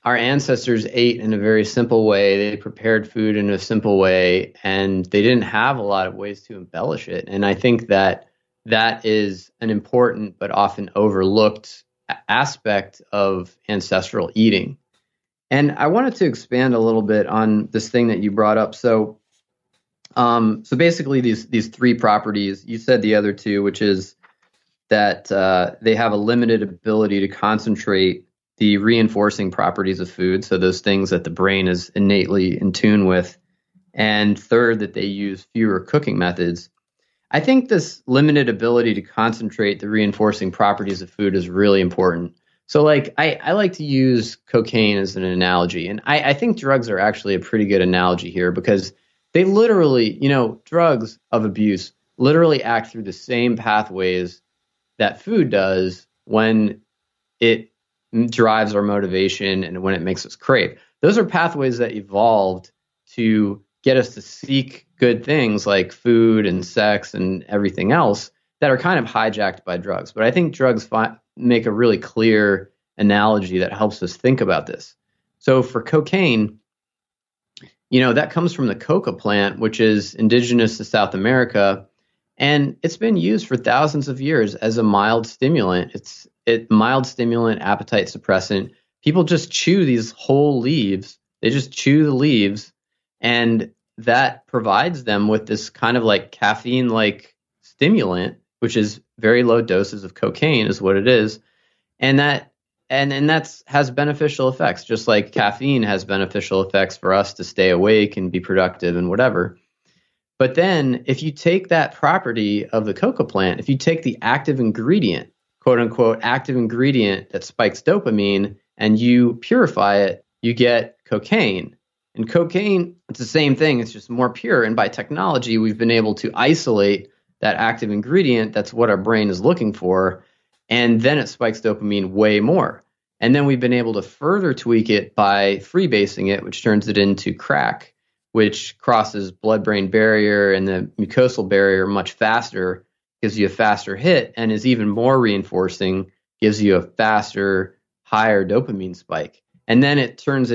our ancestors ate in a very simple way. They prepared food in a simple way, and they didn't have a lot of ways to embellish it. And I think that is an important but often overlooked aspect of ancestral eating. And I wanted to expand a little bit on this thing that you brought up. So basically these three properties, you said the other two, which is that they have a limited ability to concentrate the reinforcing properties of food, so those things that the brain is innately in tune with. And third, that they use fewer cooking methods. I think this limited ability to concentrate the reinforcing properties of food is really important. So like I like to use cocaine as an analogy, and I think drugs are actually a pretty good analogy here because they literally, drugs of abuse literally act through the same pathways that food does when it drives our motivation and when it makes us crave. Those are pathways that evolved to get us to seek good things like food and sex and everything else that are kind of hijacked by drugs. But I think drugs make a really clear analogy that helps us think about this. So for cocaine, that comes from the coca plant, which is indigenous to South America. And it's been used for thousands of years as a mild stimulant. It's mild stimulant, appetite suppressant. People just chew these whole leaves. They just chew the leaves, and that provides them with this kind of like caffeine-like stimulant, which is very low doses of cocaine, is what it is, and that has beneficial effects, just like caffeine has beneficial effects for us to stay awake and be productive and whatever. But then if you take that property of the coca plant, if you take the active ingredient, quote unquote, active ingredient that spikes dopamine, and you purify it, you get cocaine. And cocaine, it's the same thing. It's just more pure. And by technology, we've been able to isolate that active ingredient. That's what our brain is looking for. And then it spikes dopamine way more. And then we've been able to further tweak it by freebasing it, which turns it into crack, which crosses blood-brain barrier and the mucosal barrier much faster, gives you a faster hit, and is even more reinforcing, gives you a faster, higher dopamine spike. And then it turns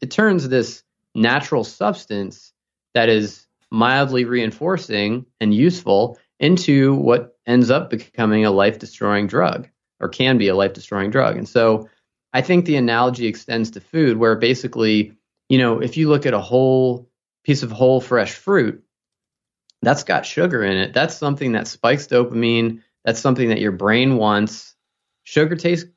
this natural substance that is mildly reinforcing and useful into what ends up becoming a life-destroying drug, or can be a life-destroying drug. And so I think the analogy extends to food, where basically, if you look at a whole piece of whole fresh fruit, that's got sugar in it. That's something that spikes dopamine. That's something that your brain wants. Sugar tastes,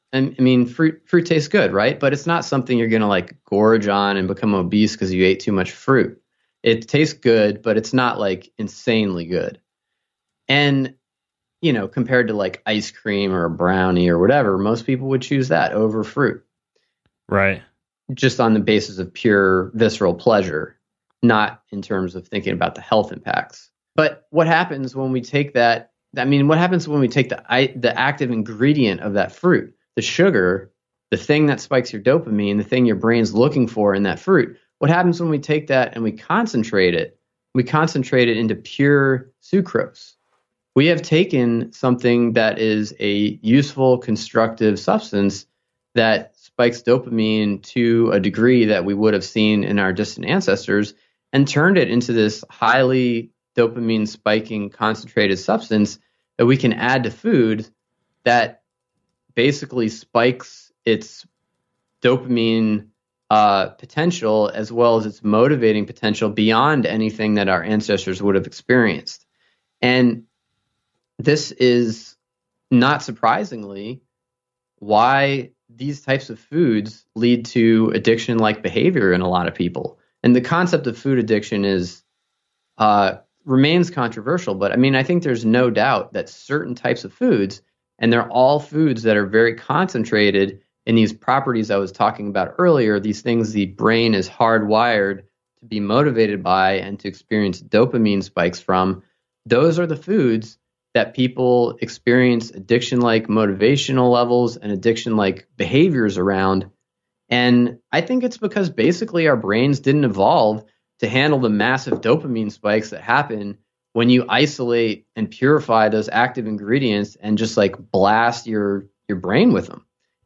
fruit tastes good, right? But it's not something you're going to like gorge on and become obese because you ate too much fruit. It tastes good, but it's not like insanely good. And, compared to like ice cream or a brownie or whatever, most people would choose that over fruit. Right. Just on the basis of pure visceral pleasure, not in terms of thinking about the health impacts. But what happens when we take that? What happens when we take the active ingredient of that fruit, the sugar, the thing that spikes your dopamine, the thing your brain's looking for in that fruit? What happens when we take that and we concentrate it? We concentrate it into pure sucrose. We have taken something that is a useful, constructive substance that spikes dopamine to a degree that we would have seen in our distant ancestors, and turned it into this highly dopamine spiking concentrated substance that we can add to food that basically spikes its dopamine potential as well as its motivating potential beyond anything that our ancestors would have experienced. And this is, not surprisingly, why these types of foods lead to addiction-like behavior in a lot of people. And the concept of food addiction remains controversial, but I think there's no doubt that certain types of foods, and they're all foods that are very concentrated in these properties I was talking about earlier, these things the brain is hardwired to be motivated by and to experience dopamine spikes from, those are the foods that people experience addiction-like motivational levels and addiction-like behaviors around. And I think it's because basically our brains didn't evolve to handle the massive dopamine spikes that happen when you isolate and purify those active ingredients and just like blast your brain with them.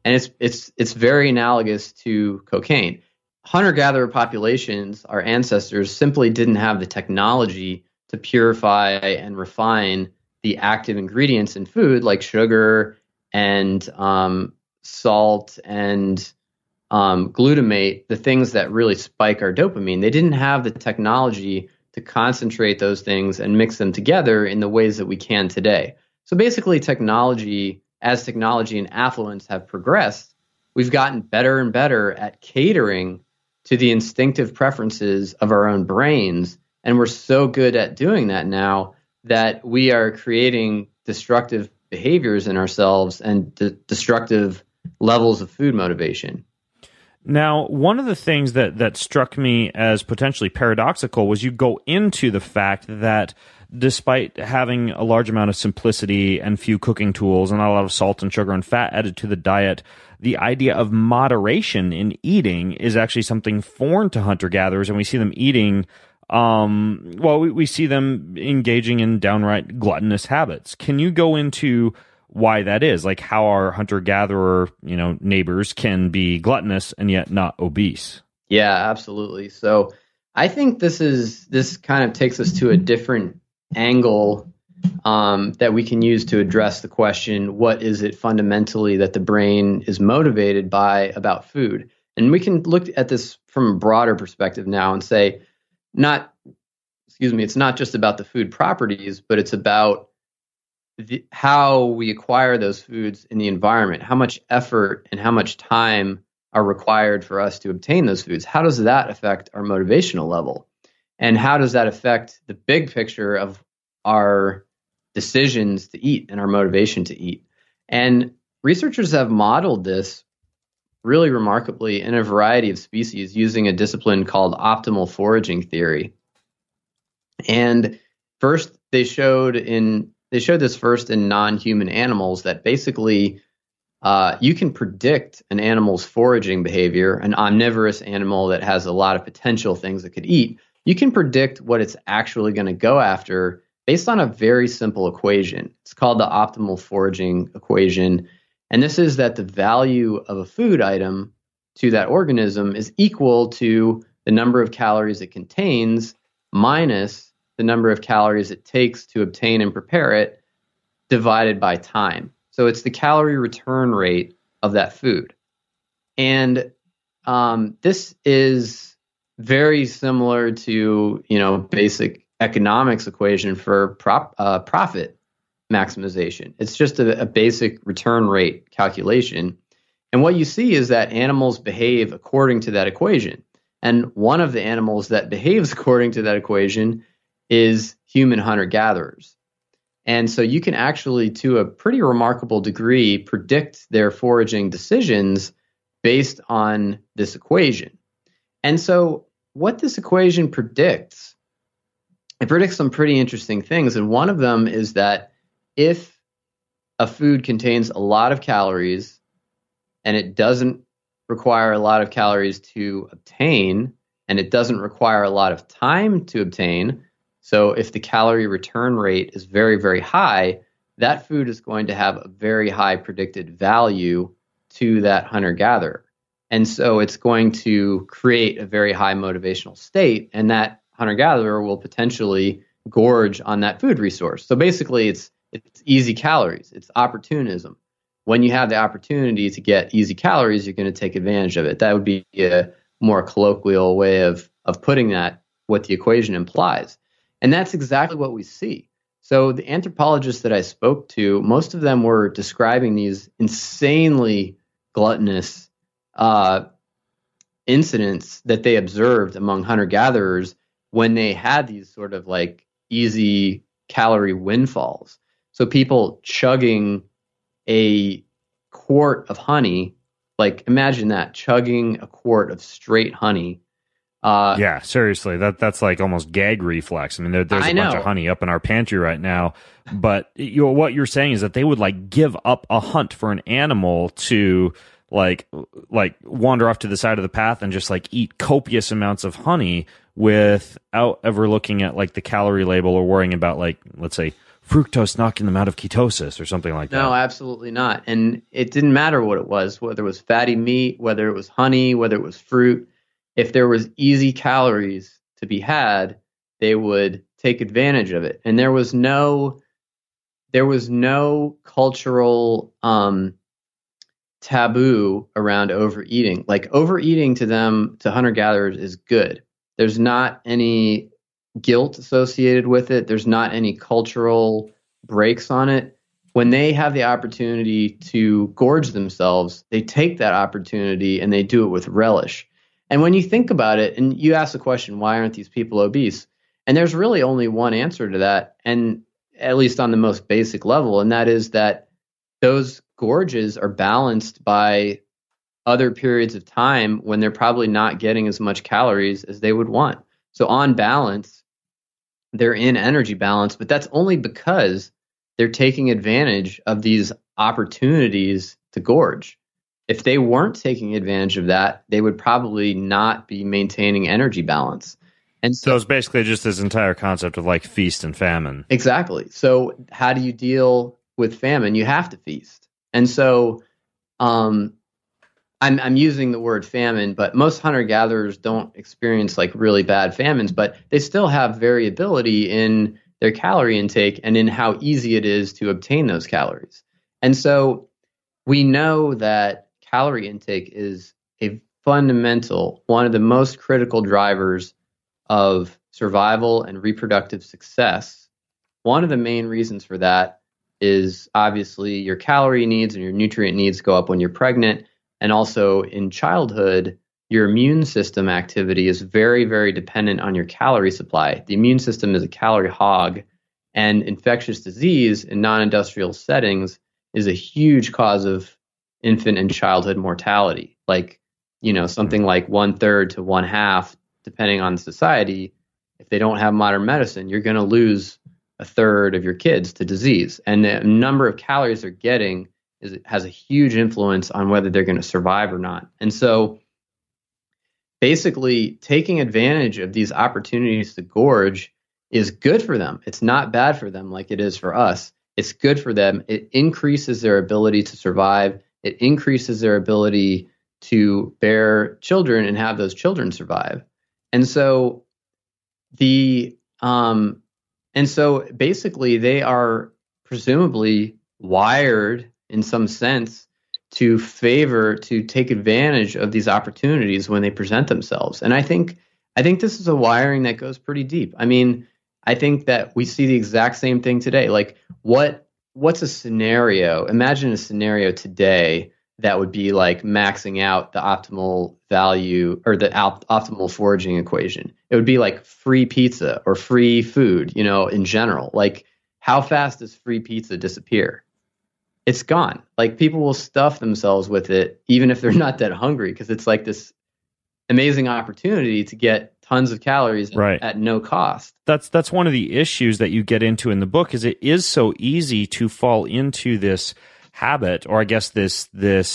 And it's very analogous to cocaine. Hunter-gatherer populations, our ancestors, simply didn't have the technology to purify and refine the active ingredients in food like sugar and salt and glutamate, the things that really spike our dopamine. They didn't have the technology to concentrate those things and mix them together in the ways that we can today. So basically, as technology and affluence have progressed, we've gotten better and better at catering to the instinctive preferences of our own brains. And we're so good at doing that now that we are creating destructive behaviors in ourselves and destructive levels of food motivation. Now, one of the things that struck me as potentially paradoxical was you go into the fact that despite having a large amount of simplicity and few cooking tools and not a lot of salt and sugar and fat added to the diet, the idea of moderation in eating is actually something foreign to hunter-gatherers, and we see them eating, we see them engaging in downright gluttonous habits. Can you go into why that is, like how our hunter-gatherer, neighbors can be gluttonous and yet not obese? Yeah, absolutely. So I think this kind of takes us to a different angle that we can use to address the question, what is it fundamentally that the brain is motivated by about food? And we can look at this from a broader perspective now and say, it's not just about the food properties, but it's about how we acquire those foods in the environment, how much effort and how much time are required for us to obtain those foods. How does that affect our motivational level? And how does that affect the big picture of our decisions to eat and our motivation to eat? And researchers have modeled this really remarkably in a variety of species using a discipline called optimal foraging theory. And first, they showed this first in non-human animals that basically you can predict an animal's foraging behavior, an omnivorous animal that has a lot of potential things it could eat. You can predict what it's actually going to go after based on a very simple equation. It's called the optimal foraging equation. And this is that the value of a food item to that organism is equal to the number of calories it contains minus the number of calories it takes to obtain and prepare it divided by time. So it's the calorie return rate of that food. And this is very similar to, basic economics equation for profit maximization. It's just a basic return rate calculation. And what you see is that animals behave according to that equation. And one of the animals that behaves according to that equation is human hunter-gatherers. And so you can actually, to a pretty remarkable degree, predict their foraging decisions based on this equation. And so what this equation predicts, it predicts some pretty interesting things. And one of them is that if a food contains a lot of calories and it doesn't require a lot of calories to obtain, and it doesn't require a lot of time to obtain, so if the calorie return rate is very, very high, that food is going to have a very high predicted value to that hunter-gatherer. And so it's going to create a very high motivational state, and that hunter-gatherer will potentially gorge on that food resource. So basically, it's easy calories. It's opportunism. When you have the opportunity to get easy calories, you're going to take advantage of it. That would be a more colloquial way of putting that, what the equation implies. And that's exactly what we see. So the anthropologists that I spoke to, most of them were describing these insanely gluttonous incidents that they observed among hunter-gatherers when they had these sort of like easy calorie windfalls. So people chugging a quart of honey, like imagine that, chugging a quart of straight honey. Yeah, seriously, that's like almost gag reflex. I mean, there's a bunch of honey up in our pantry right now, but what you're saying is that they would like give up a hunt for an animal to like wander off to the side of the path and just like eat copious amounts of honey without ever looking at like the calorie label or worrying about like, let's say, fructose knocking them out of ketosis or something like that. No, absolutely not. And it didn't matter what it was, whether it was fatty meat, whether it was honey, whether it was fruit. If there was easy calories to be had, they would take advantage of it. And there was no cultural taboo around overeating. Like overeating to them, to hunter-gatherers, is good. There's not any guilt associated with it. There's not any cultural breaks on it. When they have the opportunity to gorge themselves, they take that opportunity and they do it with relish. And when you think about it, and you ask the question, why aren't these people obese? And there's really only one answer to that, and at least on the most basic level, and that is that those gorges are balanced by other periods of time when they're probably not getting as much calories as they would want. So on balance, they're in energy balance, but that's only because they're taking advantage of these opportunities to gorge. If they weren't taking advantage of that, they would probably not be maintaining energy balance. And so it's basically just this entire concept of like feast and famine. Exactly. So how do you deal with famine? You have to feast. And so I'm using the word famine, but most hunter-gatherers don't experience like really bad famines, but they still have variability in their calorie intake and in how easy it is to obtain those calories. And so we know that calorie intake is a fundamental, one of the most critical drivers of survival and reproductive success. One of the main reasons for that is obviously your calorie needs and your nutrient needs go up when you're pregnant. And also in childhood, your immune system activity is very, very dependent on your calorie supply. The immune system is a calorie hog, and infectious disease in non-industrial settings is a huge cause of infant and childhood mortality. Like, something like 1/3 to 1/2, depending on society. If they don't have modern medicine, you're going to lose 1/3 of your kids to disease. And the number of calories they're getting has a huge influence on whether they're going to survive or not. And so basically taking advantage of these opportunities to gorge is good for them. It's not bad for them like it is for us. It's good for them. It increases their ability to survive. It increases their ability to bear children and have those children survive. And so basically they are presumably wired in some sense to take advantage of these opportunities when they present themselves. And I think this is a wiring that goes pretty deep. I mean, I think that we see the exact same thing today. Like what's a scenario? Imagine a scenario today that would be like maxing out the optimal value or the optimal foraging equation. It would be like free pizza or free food, in general. Like how fast does free pizza disappear? It's gone. Like people will stuff themselves with it, even if they're not that hungry, because it's like this amazing opportunity to get tons of calories at no cost. That's one of the issues that you get into in the book, is it is so easy to fall into this habit, or I guess this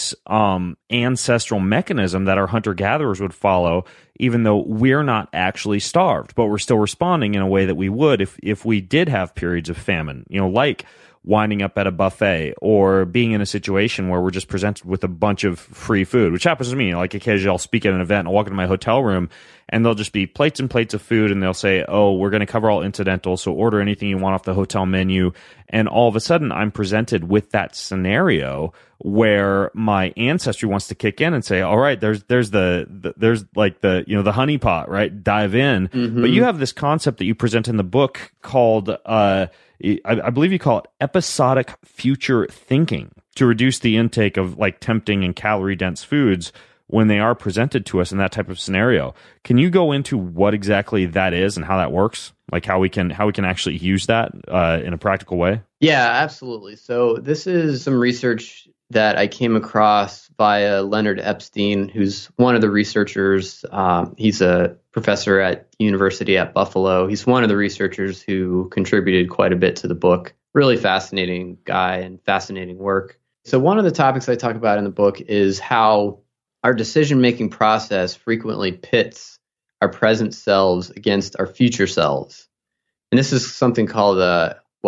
ancestral mechanism that our hunter-gatherers would follow, even though we're not actually starved, but we're still responding in a way that we would if we did have periods of famine, like winding up at a buffet or being in a situation where we're just presented with a bunch of free food, which happens to me. Like occasionally I'll speak at an event and I'll walk into my hotel room and there'll just be plates and plates of food, and they'll say, oh, we're going to cover all incidental, so order anything you want off the hotel menu. And all of a sudden I'm presented with that scenario where my ancestry wants to kick in and say, all right, there's like the honey pot, right? Dive in. Mm-hmm. But you have this concept that you present in the book called, I believe you call it episodic future thinking, to reduce the intake of like tempting and calorie dense foods when they are presented to us in that type of scenario. Can you go into what exactly that is and how that works? Like how we can actually use that in a practical way? Yeah, absolutely. So this is some research that I came across via Leonard Epstein, who's one of the researchers. He's a professor at University at Buffalo. He's one of the researchers who contributed quite a bit to the book. Really fascinating guy and fascinating work. So one of the topics I talk about in the book is how our decision-making process frequently pits our present selves against our future selves. And this is something called,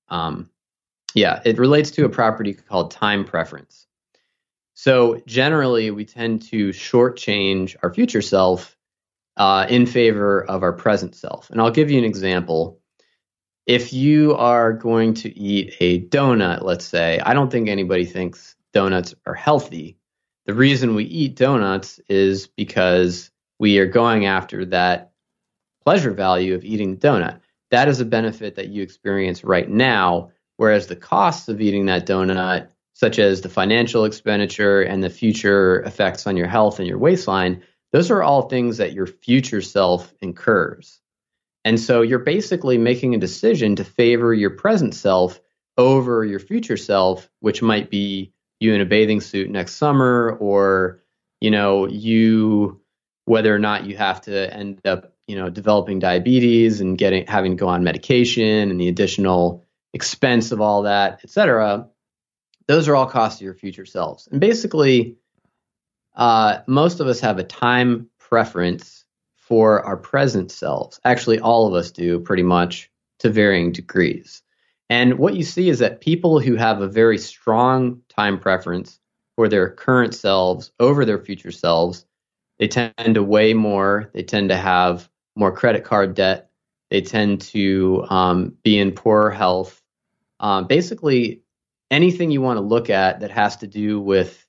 it relates to a property called time preference. So generally, we tend to shortchange our future self in favor of our present self. And I'll give you an example. If you are going to eat a donut, let's say, I don't think anybody thinks donuts are healthy. The reason we eat donuts is because we are going after that pleasure value of eating the donut. That is a benefit that you experience right now, whereas the costs of eating that donut, such as the financial expenditure and the future effects on your health and your waistline, those are all things that your future self incurs. And so you're basically making a decision to favor your present self over your future self, which might be you in a bathing suit next summer, or, you, whether or not you have to end up, developing diabetes and having to go on medication and the additional expense of all that, et cetera. Those are all costs of your future selves. And basically, most of us have a time preference for our present selves. Actually, all of us do, pretty much, to varying degrees. And what you see is that people who have a very strong time preference for their current selves over their future selves, they tend to weigh more, they tend to have more credit card debt, they tend to be in poorer health. Basically, anything you want to look at that has to do with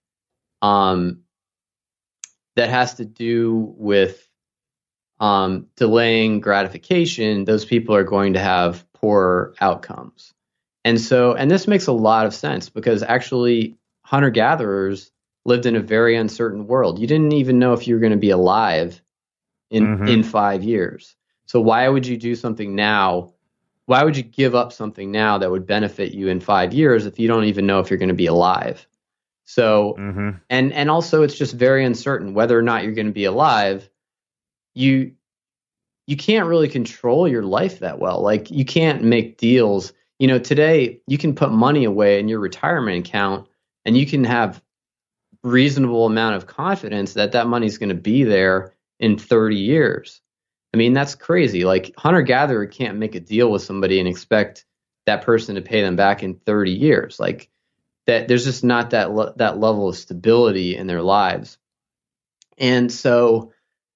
delaying gratification, those people are going to have poorer outcomes. And this makes a lot of sense, because actually hunter-gatherers lived in a very uncertain world. You didn't even know if you were going to be alive in 5 years. So why would you do something now? Why would you give up something now that would benefit you in 5 years if you don't even know if you're going to be alive? So, and also it's just very uncertain whether or not you're going to be alive. You can't really control your life that well. Like, you can't make deals. Today you can put money away in your retirement account and you can have reasonable amount of confidence that that money is going to be there in 30 years. I mean, that's crazy. Like, hunter-gatherer can't make a deal with somebody and expect that person to pay them back in 30 years. Like, that there's just not that level of stability in their lives. And so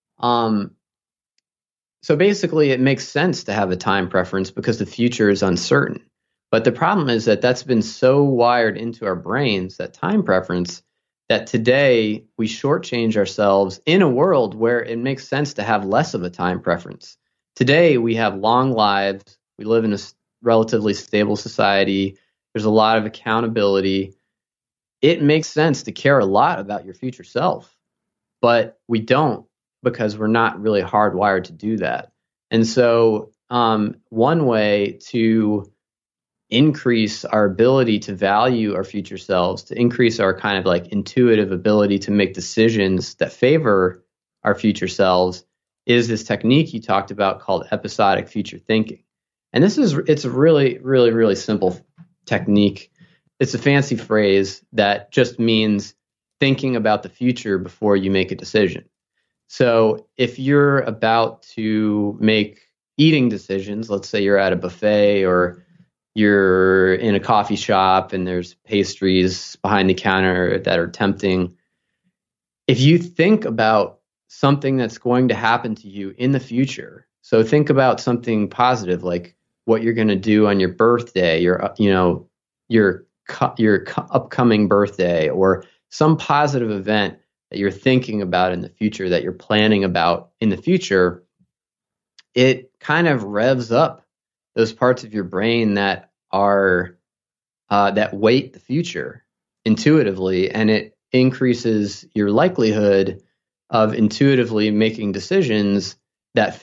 basically it makes sense to have a time preference because the future is uncertain. But the problem is that that's been so wired into our brains, that time preference, that today we shortchange ourselves in a world where it makes sense to have less of a time preference. Today we have long lives. We live in a relatively stable society. There's a lot of accountability. It makes sense to care a lot about your future self, but we don't, because we're not really hardwired to do that. And so one way to increase our ability to value our future selves, to increase our kind of like intuitive ability to make decisions that favor our future selves, is this technique you talked about called episodic future thinking. And it's a really, really, really simple technique. It's a fancy phrase that just means thinking about the future before you make a decision. So if you're about to make eating decisions, let's say you're at a buffet or you're in a coffee shop and there's pastries behind the counter that are tempting. If you think about something that's going to happen to you in the future, so think about something positive, like what you're going to do on your birthday, your upcoming birthday, or some positive event that you're thinking about in the future, that you're planning about in the future, it kind of revs up those parts of your brain that are that weight the future intuitively, and it increases your likelihood of intuitively making decisions that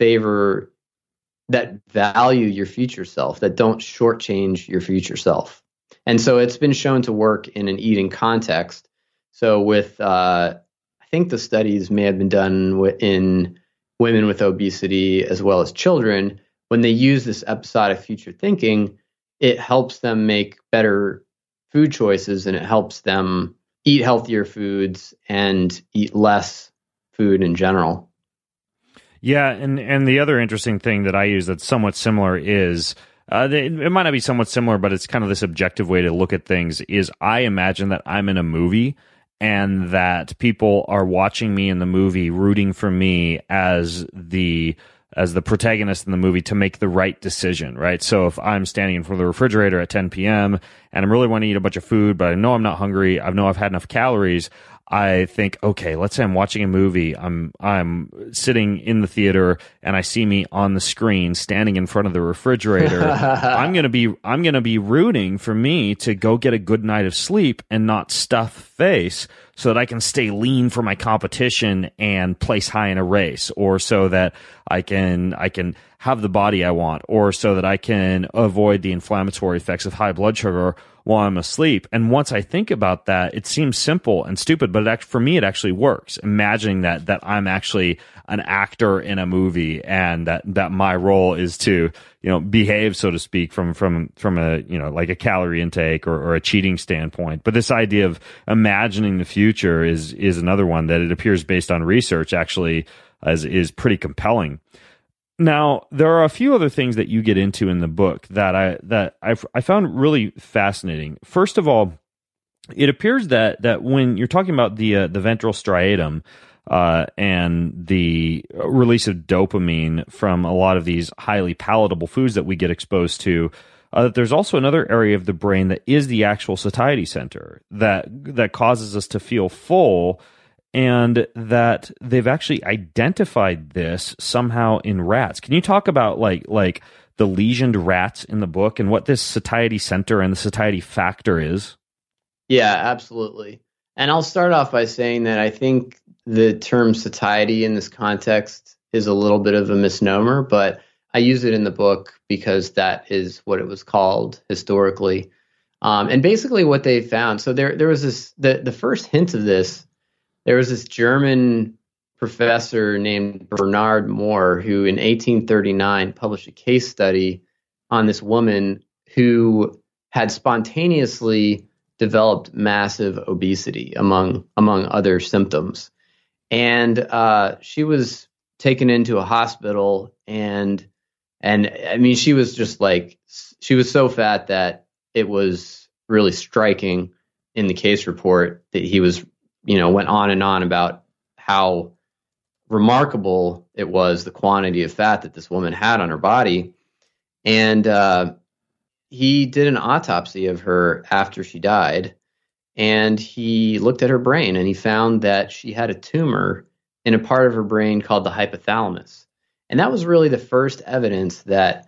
value your future self, that don't shortchange your future self. And so it's been shown to work in an eating context. So with I think the studies may have been done in women with obesity as well as children. When they use this episodic future thinking, it helps them make better food choices, and it helps them eat healthier foods and eat less food in general. Yeah, and the other interesting thing that I use that's somewhat similar is It might not be somewhat similar, but it's kind of this objective way to look at things. Is I imagine that I'm in a movie and that people are watching me in the movie, rooting for me as the protagonist in the movie to make the right decision, right? So if I'm standing in front of the refrigerator at 10 p.m. and I'm really wanting to eat a bunch of food, but I know I'm not hungry, I know I've had enough calories, I think, okay, let's say I'm watching a movie, I'm sitting in the theater and I see me on the screen standing in front of the refrigerator. I'm going to be rooting for me to go get a good night of sleep and not stuff face, so that I can stay lean for my competition and place high in a race, or so that I can have the body I want, or so that I can avoid the inflammatory effects of high blood sugar while I'm asleep. And once I think about that, it seems simple and stupid, but for me, it actually works. Imagining that I'm actually an actor in a movie, and that my role is to, behave, so to speak, from a, like a calorie intake or a cheating standpoint. But this idea of imagining the future is another one that it appears, based on research, actually is pretty compelling. Now, there are a few other things that you get into in the book that I found really fascinating. First of all, it appears that when you're talking about the ventral striatum and the release of dopamine from a lot of these highly palatable foods that we get exposed to, there's also another area of the brain that is the actual satiety center that causes us to feel full. And that they've actually identified this somehow in rats. Can you talk about like the lesioned rats in the book and what this satiety center and the satiety factor is? Yeah, absolutely. And I'll start off by saying that I think the term satiety in this context is a little bit of a misnomer, but I use it in the book because that is what it was called historically. And basically what they found, so there was this, the first hint of this. There was this German professor named Bernard Mohr who in 1839 published a case study on this woman who had spontaneously developed massive obesity among other symptoms. And she was taken into a hospital and I mean, she was so fat that it was really striking in the case report that he was, went on and on about how remarkable it was, the quantity of fat that this woman had on her body. And he did an autopsy of her after she died, and he looked at her brain, and he found that she had a tumor in a part of her brain called the hypothalamus. And that was really the first evidence that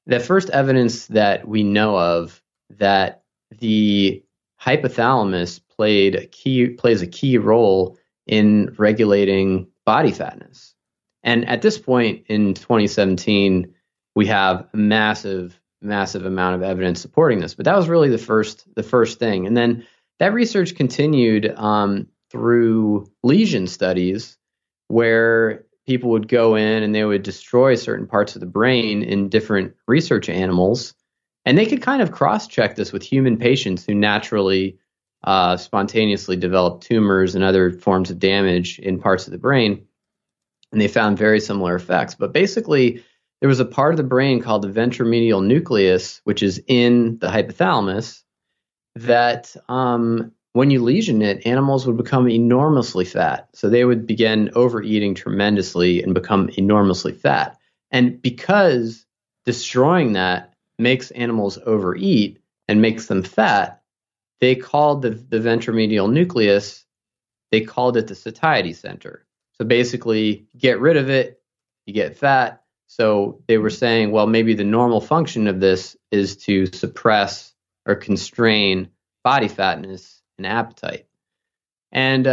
we know of that the hypothalamus plays a key role in regulating body fatness. And at this point in 2017, we have a massive amount of evidence supporting this. But that was really the first thing. And then that research continued through lesion studies where people would go in and they would destroy certain parts of the brain in different research animals. And they could kind of cross-check this with human patients who naturally spontaneously develop tumors and other forms of damage in parts of the brain. And they found very similar effects. But basically, there was a part of the brain called the ventromedial nucleus, which is in the hypothalamus, that when you lesion it, animals would become enormously fat. So they would begin overeating tremendously and become enormously fat. And because destroying that makes animals overeat and makes them fat, they called the ventromedial nucleus, they called it the satiety center. So basically, get rid of it, you get fat. So they were saying, well, maybe the normal function of this is to suppress or constrain body fatness and appetite. And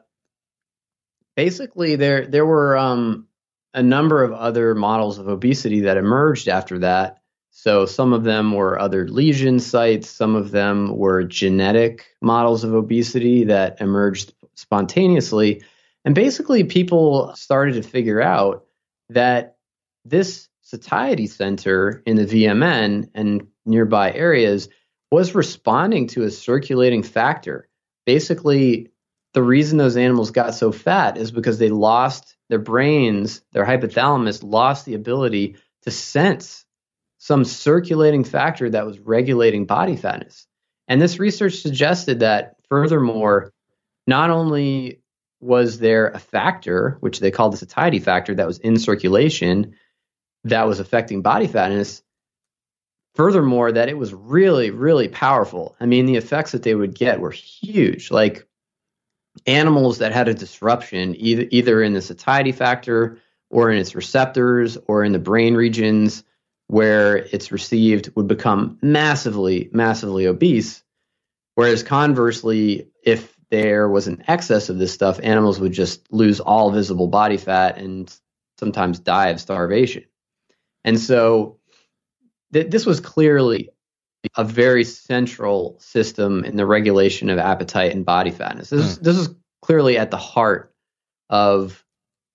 basically, there were a number of other models of obesity that emerged after that. So some of them were other lesion sites. Some of them were genetic models of obesity that emerged spontaneously. And basically, people started to figure out that this satiety center in the VMN and nearby areas was responding to a circulating factor. Basically, the reason those animals got so fat is because they lost their brains, their hypothalamus lost the ability to sense some circulating factor that was regulating body fatness. And this research suggested that, furthermore, not only was there a factor, which they called the satiety factor, that was in circulation that was affecting body fatness, furthermore, that it was really, really powerful. I mean, the effects that they would get were huge. Like animals that had a disruption, either in the satiety factor or in its receptors or in the brain regions where it's received, would become massively, massively obese. Whereas conversely, if there was an excess of this stuff, animals would just lose all visible body fat and sometimes die of starvation. And so this was clearly a very central system in the regulation of appetite and body fatness. This is clearly at the heart of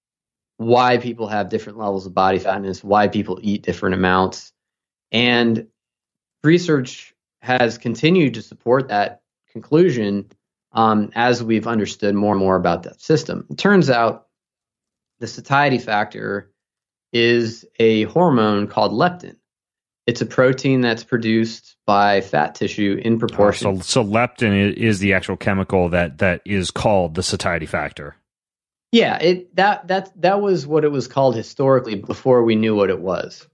why people have different levels of body fatness, why people eat different amounts. And research has continued to support that conclusion as we've understood more and more about that system. It turns out the satiety factor is a hormone called leptin. It's a protein that's produced by fat tissue in proportion. So leptin is the actual chemical that is called the satiety factor. Yeah, that was what it was called historically before we knew what it was.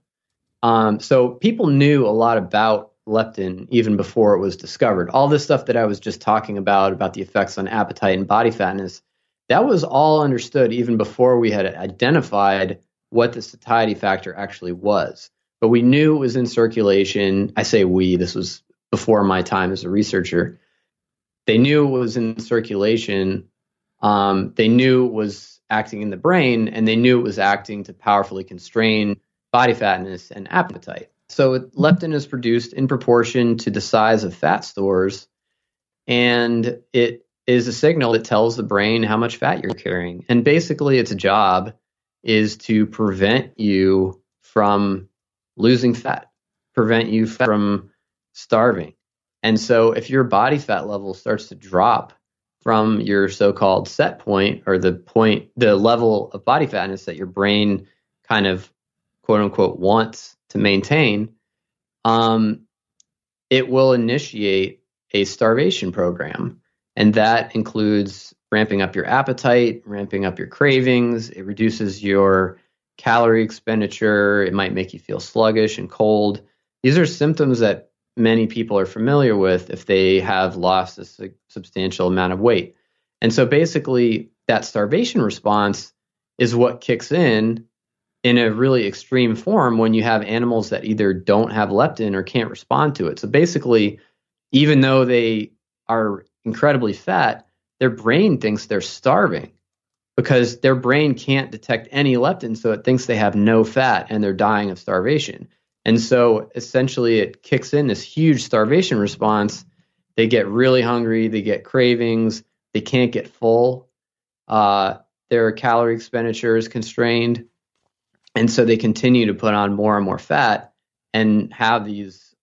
So people knew a lot about leptin even before it was discovered. All this stuff that I was just talking about the effects on appetite and body fatness, that was all understood even before we had identified what the satiety factor actually was. But we knew it was in circulation. I say we, this was before my time as a researcher. They knew it was in circulation. They knew it was acting in the brain, and they knew it was acting to powerfully constrain body fatness and appetite. So leptin is produced in proportion to the size of fat stores, and it is a signal that tells the brain how much fat you're carrying. And basically its job is to prevent you from losing fat, prevent you from starving. And so if your body fat level starts to drop from your so-called set point, or the level of body fatness that your brain kind of quote unquote wants to maintain, it will initiate a starvation program. And that includes ramping up your appetite, ramping up your cravings. It reduces your calorie expenditure. It might make you feel sluggish and cold. These are symptoms that many people are familiar with if they have lost a substantial amount of weight. And so basically that starvation response is what kicks in a really extreme form when you have animals that either don't have leptin or can't respond to it. So basically, even though they are incredibly fat, their brain thinks they're starving because their brain can't detect any leptin, so it thinks they have no fat and they're dying of starvation. And so essentially it kicks in this huge starvation response. They get really hungry, they get cravings, they can't get full. Their calorie expenditure is constrained. And so they continue to put on more and more fat and have this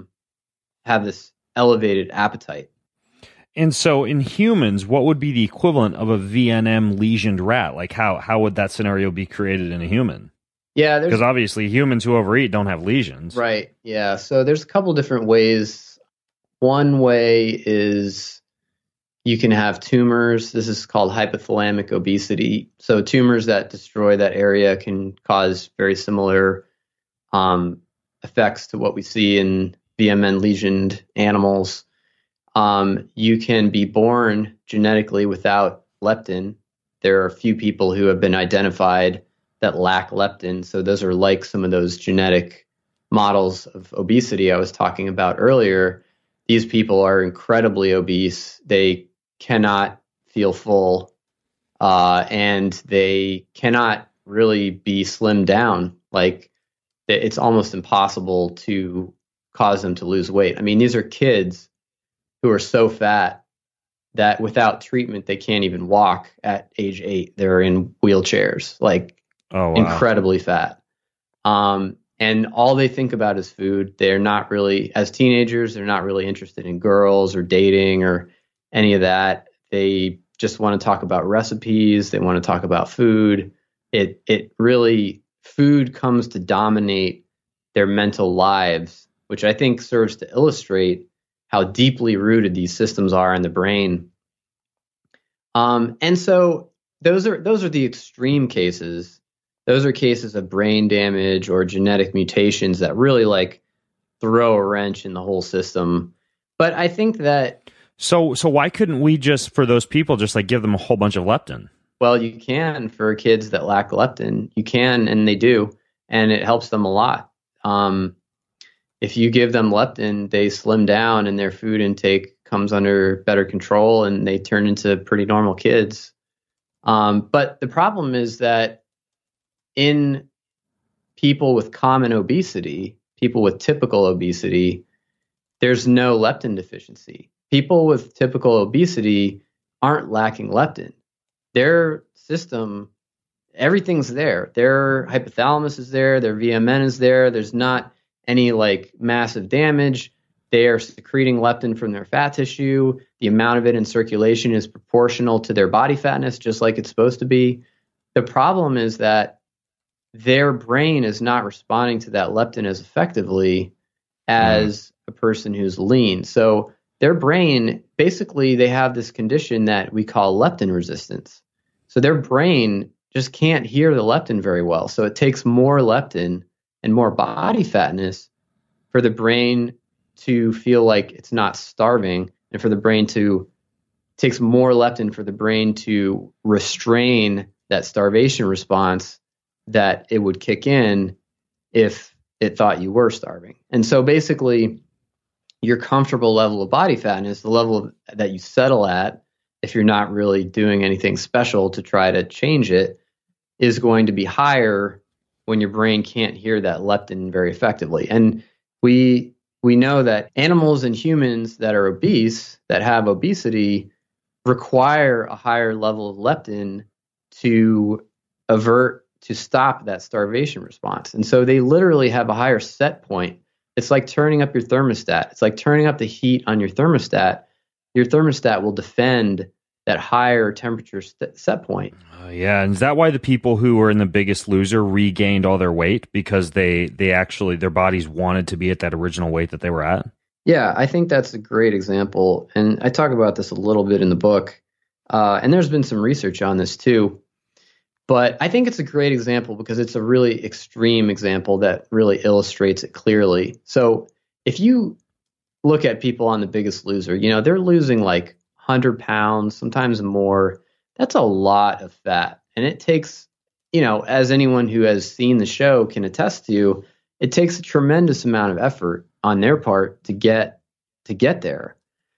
elevated appetite. And so in humans, what would be the equivalent of a VNM lesioned rat? Like how would that scenario be created in a human? Yeah, because obviously humans who overeat don't have lesions. Right. Yeah. So there's a couple different ways. One way is you can have tumors. This is called hypothalamic obesity. So tumors that destroy that area can cause very similar effects to what we see in VMN lesioned animals. You can be born genetically without leptin. There are a few people who have been identified that lack leptin. So those are like some of those genetic models of obesity I was talking about earlier. These people are incredibly obese. They cannot feel full, and they cannot really be slimmed down. Like it's almost impossible to cause them to lose weight. I mean, these are kids who are so fat that without treatment, they can't even walk at age 8. They're in wheelchairs, like incredibly fat. And all they think about is food. They're not really, as teenagers, they're not really interested in girls or dating or any of that. They just want to talk about recipes. They want to talk about food. It really, food comes to dominate their mental lives, which I think serves to illustrate how deeply rooted these systems are in the brain. And so those are the extreme cases. Those are cases of brain damage or genetic mutations that really like throw a wrench in the whole system. But I think that so why couldn't we just, for those people, just like give them a whole bunch of leptin? Well, you can for kids that lack leptin. You can, and they do, and it helps them a lot. If you give them leptin, they slim down and their food intake comes under better control and they turn into pretty normal kids. But the problem is that in people with common obesity, people with typical obesity, there's no leptin deficiency. People with typical obesity aren't lacking leptin. Their system, everything's there. Their hypothalamus is there. Their VMN is there. There's not any like massive damage. They are secreting leptin from their fat tissue. The amount of it in circulation is proportional to their body fatness, just like it's supposed to be. The problem is that their brain is not responding to that leptin as effectively as a person who's lean. So their brain, basically, they have this condition that we call leptin resistance. So their brain just can't hear the leptin very well. So it takes more leptin and more body fatness for the brain to feel like it's not starving, and for the brain to takes more leptin for the brain to restrain that starvation response that it would kick in if it thought you were starving. And so basically, your comfortable level of body fatness, the level that you settle at if you're not really doing anything special to try to change it, is going to be higher when your brain can't hear that leptin very effectively. And we know that animals and humans that are obese, that have obesity, require a higher level of leptin to stop that starvation response. And so they literally have a higher set point. It's like turning up your thermostat. It's like turning up the heat on your thermostat. Your thermostat will defend that higher temperature set point. Yeah, and is that why the people who were in The Biggest Loser regained all their weight? Because they actually, their bodies wanted to be at that original weight that they were at? Yeah, I think that's a great example. And I talk about this a little bit in the book. And there's been some research on this too. But I think it's a great example because it's a really extreme example that really illustrates it clearly. So if you look at people on The Biggest Loser, you know, they're losing like 100 pounds, sometimes more. That's a lot of fat. And it takes, you know, as anyone who has seen the show can attest to, it takes a tremendous amount of effort on their part to get there.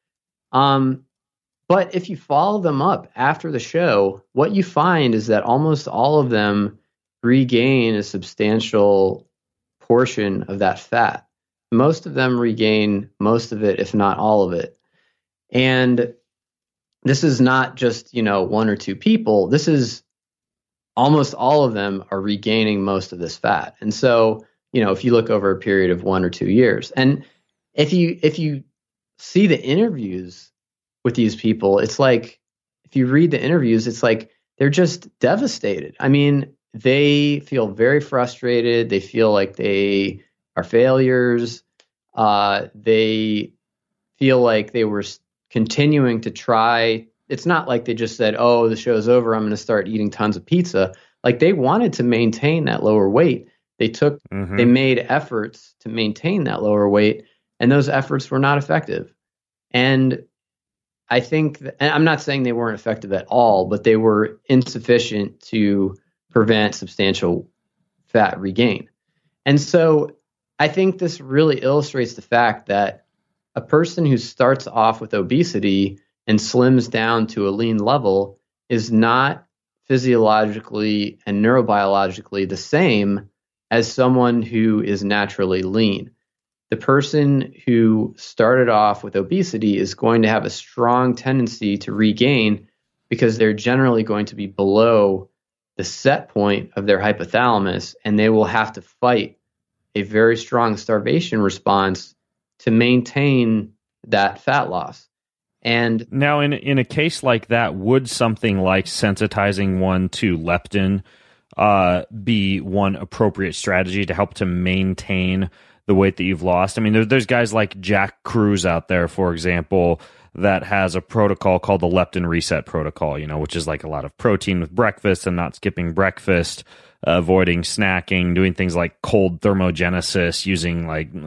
But if you follow them up after the show, what you find is that almost all of them regain a substantial portion of that fat. Most of them regain most of it, if not all of it. And this is not just, you know, one or two people. This is almost all of them are regaining most of this fat. And so, you know, if you look over a period of 1 or 2 years, and if you see the interviews with these people, it's like, if you read the interviews, it's like they're just devastated. I mean, they feel very frustrated. They feel like they are failures. They feel like they were continuing to try. It's not like they just said, oh, the show's over, I'm going to start eating tons of pizza. Like, they wanted to maintain that lower weight. They made efforts to maintain that lower weight, and those efforts were not effective. And I think, and I'm not saying they weren't effective at all, but they were insufficient to prevent substantial fat regain. And so I think this really illustrates the fact that a person who starts off with obesity and slims down to a lean level is not physiologically and neurobiologically the same as someone who is naturally lean. The person who started off with obesity is going to have a strong tendency to regain because they're generally going to be below the set point of their hypothalamus, and they will have to fight a very strong starvation response to maintain that fat loss. And now in a case like that, would something like sensitizing one to leptin be one appropriate strategy to help to maintain the weight that you've lost? I mean, there's guys like Jack Kruse out there, for example, that has a protocol called the leptin reset protocol, which is like a lot of protein with breakfast and not skipping breakfast, avoiding snacking, doing things like cold thermogenesis, using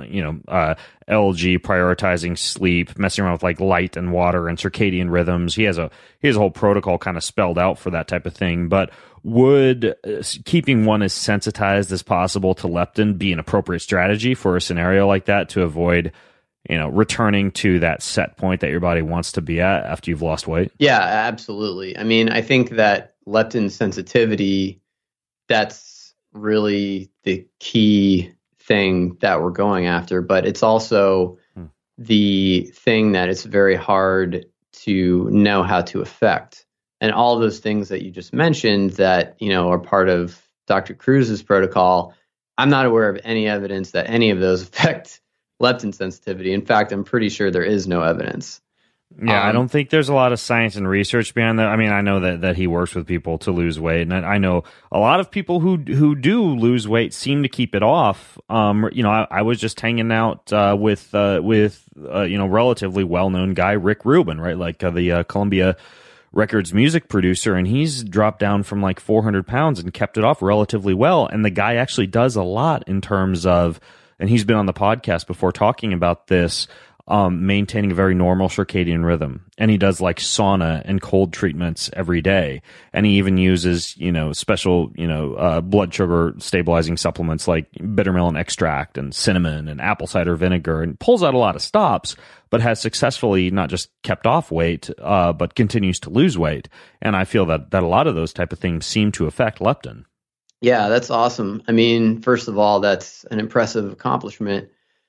LG, prioritizing sleep, messing around with like light and water and circadian rhythms. He has a whole protocol kind of spelled out for that type of thing. But would keeping one as sensitized as possible to leptin be an appropriate strategy for a scenario like that to avoid, returning to that set point that your body wants to be at after you've lost weight? Yeah, absolutely. I mean, I think that leptin sensitivity, that's really the key thing that we're going after, but it's also the thing that it's very hard to know how to affect. And all those things that you just mentioned that, are part of Dr. Kruse's protocol, I'm not aware of any evidence that any of those affect leptin sensitivity. In fact, I'm pretty sure there is no evidence. Yeah, I don't think there's a lot of science and research behind that. I mean, I know that he works with people to lose weight, and I know a lot of people who do lose weight seem to keep it off. I was just hanging out with relatively well-known guy Rick Rubin, right? Like the Columbia Records music producer, and he's dropped down from like 400 pounds and kept it off relatively well. And the guy actually does a lot in terms of, and he's been on the podcast before talking about this, maintaining a very normal circadian rhythm. And he does like sauna and cold treatments every day. And he even uses, special, blood sugar stabilizing supplements like bitter melon extract and cinnamon and apple cider vinegar, and pulls out a lot of stops, but has successfully not just kept off weight, but continues to lose weight. And I feel that a lot of those type of things seem to affect leptin. Yeah, that's awesome. I mean, first of all, that's an impressive accomplishment.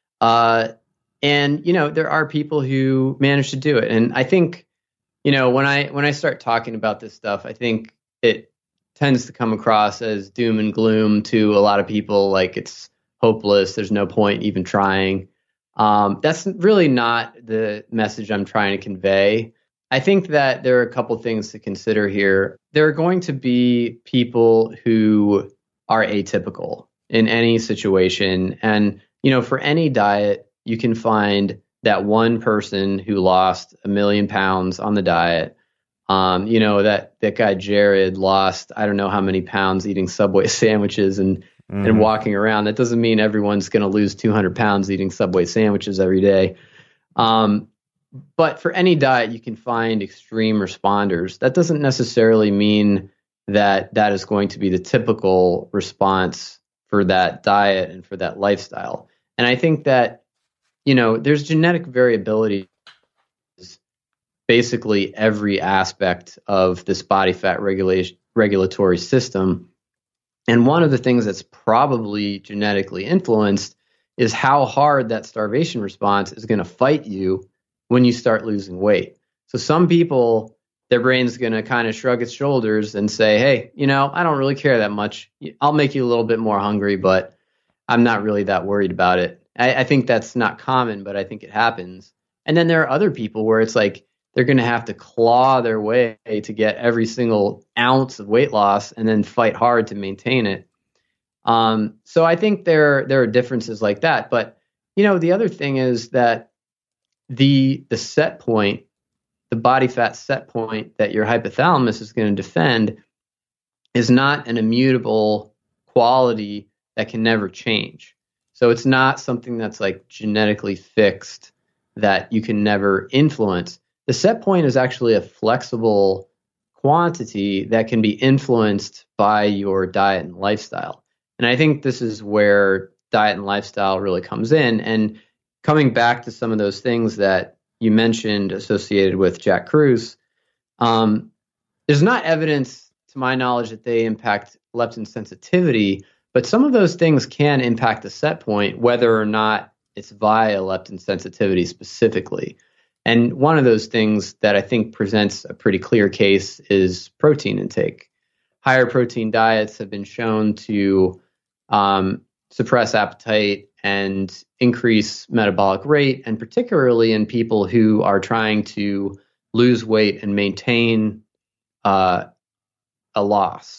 And, there are people who manage to do it. And I think, when I start talking about this stuff, I think it tends to come across as doom and gloom to a lot of people, like it's hopeless. There's no point even trying. That's really not the message I'm trying to convey. I think that there are a couple things to consider here. There are going to be people who are atypical in any situation. And, for any diet, you can find that one person who lost 1 million pounds on the diet. That guy Jared lost, I don't know how many pounds eating Subway sandwiches and walking around. That doesn't mean everyone's going to lose 200 pounds eating Subway sandwiches every day. But for any diet, you can find extreme responders. That doesn't necessarily mean that is going to be the typical response for that diet and for that lifestyle. And I think that, there's genetic variability basically every aspect of this body fat regulatory system. And one of the things that's probably genetically influenced is how hard that starvation response is going to fight you when you start losing weight. So some people, their brain's going to kind of shrug its shoulders and say, hey, I don't really care that much. I'll make you a little bit more hungry, but I'm not really that worried about it. I think that's not common, but I think it happens. And then there are other people where it's like they're going to have to claw their way to get every single ounce of weight loss and then fight hard to maintain it. So I think there are differences like that. But, the other thing is that the set point, the body fat set point that your hypothalamus is going to defend is not an immutable quality that can never change. So it's not something that's like genetically fixed that you can never influence. The set point is actually a flexible quantity that can be influenced by your diet and lifestyle. And I think this is where diet and lifestyle really comes in. And coming back to some of those things that you mentioned associated with Jack Kruse, there's not evidence, to my knowledge, that they impact leptin sensitivity. But some of those things can impact the set point, whether or not it's via leptin sensitivity specifically. And one of those things that I think presents a pretty clear case is protein intake. Higher protein diets have been shown to suppress appetite and increase metabolic rate, and particularly in people who are trying to lose weight and maintain a loss.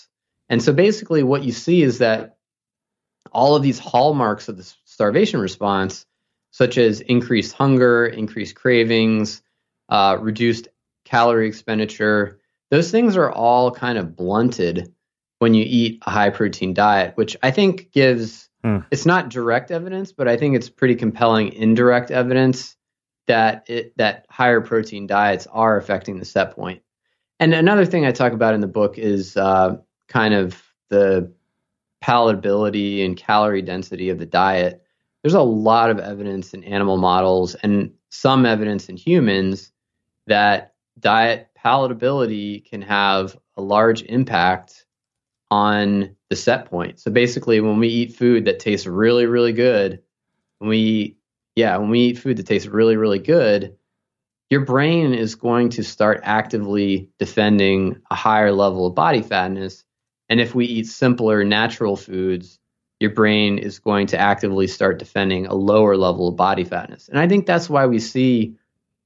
And so basically what you see is that all of these hallmarks of the starvation response, such as increased hunger, increased cravings, reduced calorie expenditure, those things are all kind of blunted when you eat a high protein diet, which I think gives, it's not direct evidence, but I think it's pretty compelling indirect evidence that higher protein diets are affecting the set point. And another thing I talk about in the book is kind of the palatability and calorie density of the diet. There's a lot of evidence in animal models and some evidence in humans that diet palatability can have a large impact on the set point. So basically, when we eat food that tastes really, really good, when we eat food that tastes really, really good, your brain is going to start actively defending a higher level of body fatness. And if we eat simpler, natural foods, your brain is going to actively start defending a lower level of body fatness. And I think that's why we see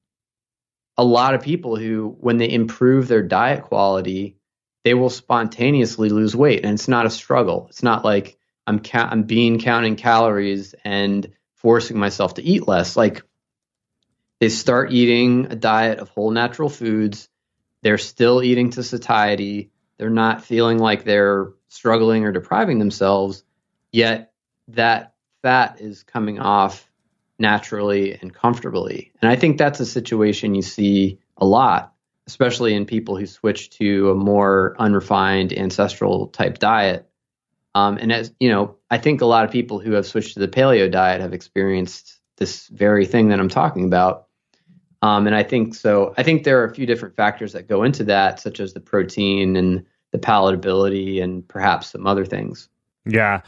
a lot of people who, when they improve their diet quality, they will spontaneously lose weight. And it's not a struggle. It's not like I'm counting calories and forcing myself to eat less. Like, they start eating a diet of whole natural foods. They're still eating to satiety. They're not feeling like they're struggling or depriving themselves, yet that fat is coming off naturally and comfortably. And I think that's a situation you see a lot, especially in people who switch to a more unrefined ancestral type diet. And as you know, I think a lot of people who have switched to the paleo diet have experienced this very thing that I'm talking about. And I think so. I think there are a few different factors that go into that, such as the protein and the palatability and perhaps some other things. Yeah.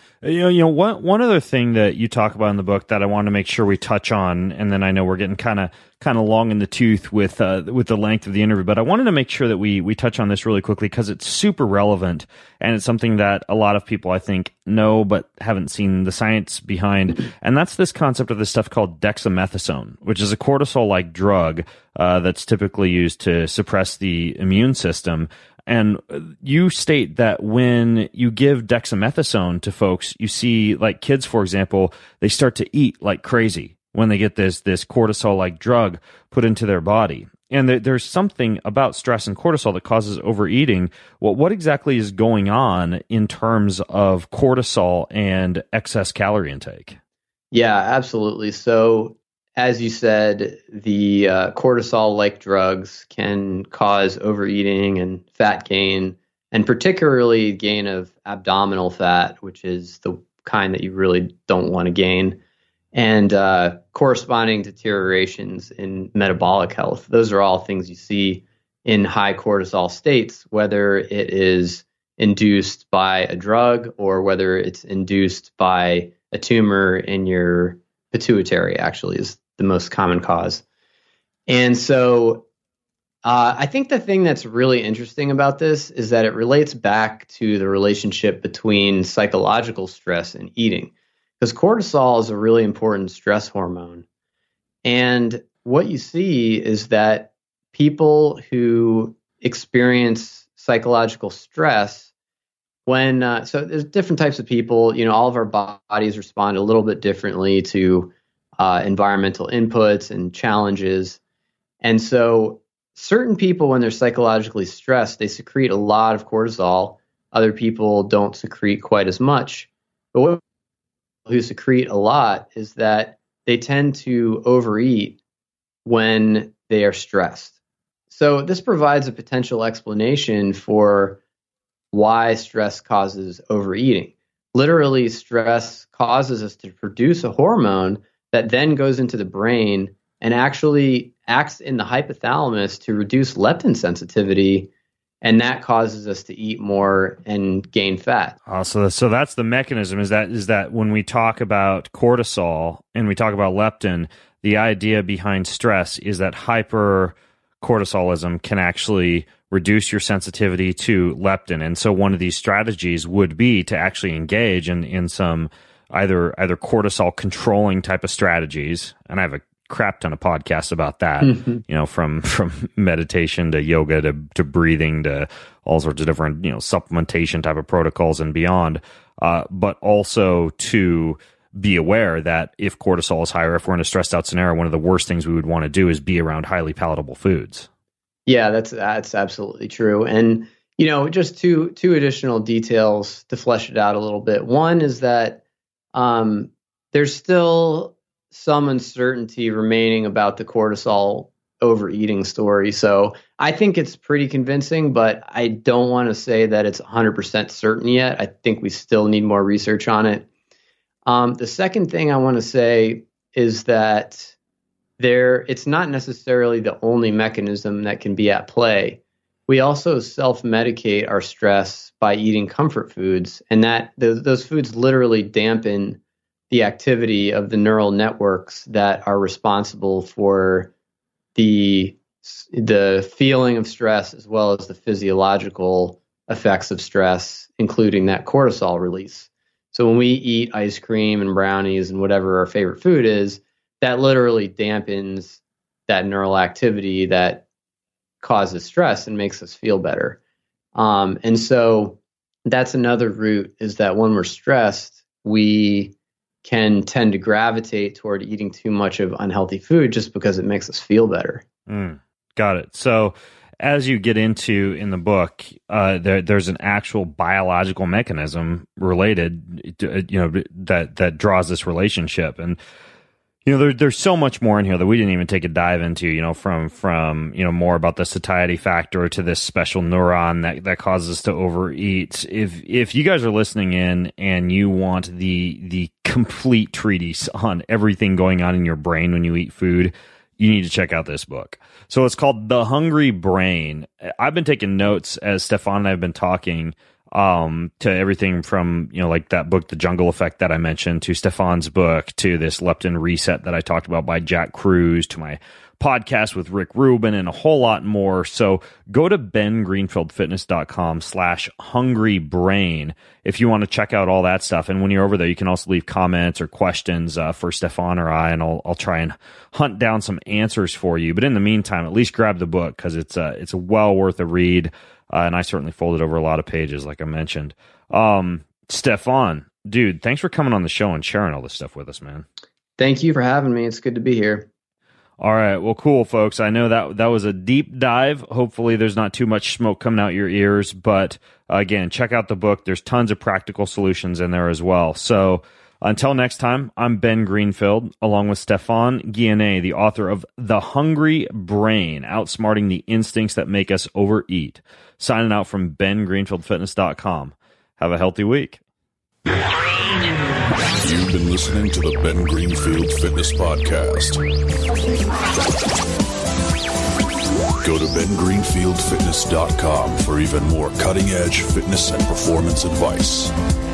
One other thing that you talk about in the book that I want to make sure we touch on, and then I know we're getting kind of long in the tooth with the length of the interview, but I wanted to make sure that we touch on this really quickly because it's super relevant, and it's something that a lot of people, I think, know but haven't seen the science behind, and that's this concept of this stuff called dexamethasone, which is a cortisol-like drug that's typically used to suppress the immune system. And you state that when you give dexamethasone to folks, you see, like kids, for example, they start to eat like crazy when they get this cortisol-like drug put into their body. And there's something about stress and cortisol that causes overeating. Well, what exactly is going on in terms of cortisol and excess calorie intake? Yeah, absolutely. So, as you said, the cortisol-like drugs can cause overeating and fat gain, and particularly gain of abdominal fat, which is the kind that you really don't want to gain, and corresponding deteriorations in metabolic health. Those are all things you see in high cortisol states, whether it is induced by a drug or whether it's induced by a tumor in your pituitary, actually, is the most common cause. And so I think the thing that's really interesting about this is that it relates back to the relationship between psychological stress and eating, because cortisol is a really important stress hormone. And what you see is that people who experience psychological stress, so there's different types of people, all of our bodies respond a little bit differently to environmental inputs and challenges. And so certain people, when they're psychologically stressed, they secrete a lot of cortisol. Other people don't secrete quite as much. But what who secrete a lot is that they tend to overeat when they are stressed. So this provides a potential explanation for why stress causes overeating. Literally, stress causes us to produce a hormone that then goes into the brain and actually acts in the hypothalamus to reduce leptin sensitivity, and that causes us to eat more and gain fat. So that's the mechanism, is that when we talk about cortisol and we talk about leptin, the idea behind stress is that hypercortisolism can actually reduce your sensitivity to leptin. And so one of these strategies would be to actually engage in some either cortisol controlling type of strategies. And I have a crap ton of podcasts about that, from meditation to yoga to breathing to all sorts of different, supplementation type of protocols and beyond. But also to be aware that if cortisol is higher, if we're in a stressed out scenario, one of the worst things we would want to do is be around highly palatable foods. Yeah, that's absolutely true. And, just two additional details to flesh it out a little bit. One is that there's still some uncertainty remaining about the cortisol overeating story. So I think it's pretty convincing, but I don't want to say that it's 100% certain yet. I think we still need more research on it. The second thing I want to say is that it's not necessarily the only mechanism that can be at play. We also self-medicate our stress by eating comfort foods, and that those foods literally dampen the activity of the neural networks that are responsible for the feeling of stress as well as the physiological effects of stress, including that cortisol release. So when we eat ice cream and brownies and whatever our favorite food is, that literally dampens that neural activity that causes stress and makes us feel better. And so that's another route, is that when we're stressed, we can tend to gravitate toward eating too much of unhealthy food just because it makes us feel better. Got it. So as you get into in the book, there's an actual biological mechanism related to, that draws this relationship. And there's so much more in here that we didn't even take a dive into, from more about the satiety factor to this special neuron that causes us to overeat. If you guys are listening in and you want the complete treatise on everything going on in your brain when you eat food, you need to check out this book. So it's called The Hungry Brain. I've been taking notes as Stefan and I have been talking to everything from, like that book, The Jungle Effect that I mentioned, to Stefan's book, to this Leptin Reset that I talked about by Jack Kruse, to my podcast with Rick Rubin, and a whole lot more. So go to bengreenfieldfitness.com/hungrybrain if you want to check out all that stuff. And when you're over there, you can also leave comments or questions for Stefan or I, and I'll try and hunt down some answers for you. But in the meantime, at least grab the book, because it's a well worth a read. And I certainly folded over a lot of pages, like I mentioned. Stefan, dude, thanks for coming on the show and sharing all this stuff with us, man. Thank you for having me. It's good to be here. All right. Well, cool, folks. I know that was a deep dive. Hopefully there's not too much smoke coming out your ears. But again, check out the book. There's tons of practical solutions in there as well. So until next time, I'm Ben Greenfield, along with Stefan Guyenet, the author of The Hungry Brain, Outsmarting the Instincts That Make Us Overeat. Signing out from bengreenfieldfitness.com. Have a healthy week. You've been listening to the Ben Greenfield Fitness Podcast. Go to bengreenfieldfitness.com for even more cutting-edge fitness and performance advice.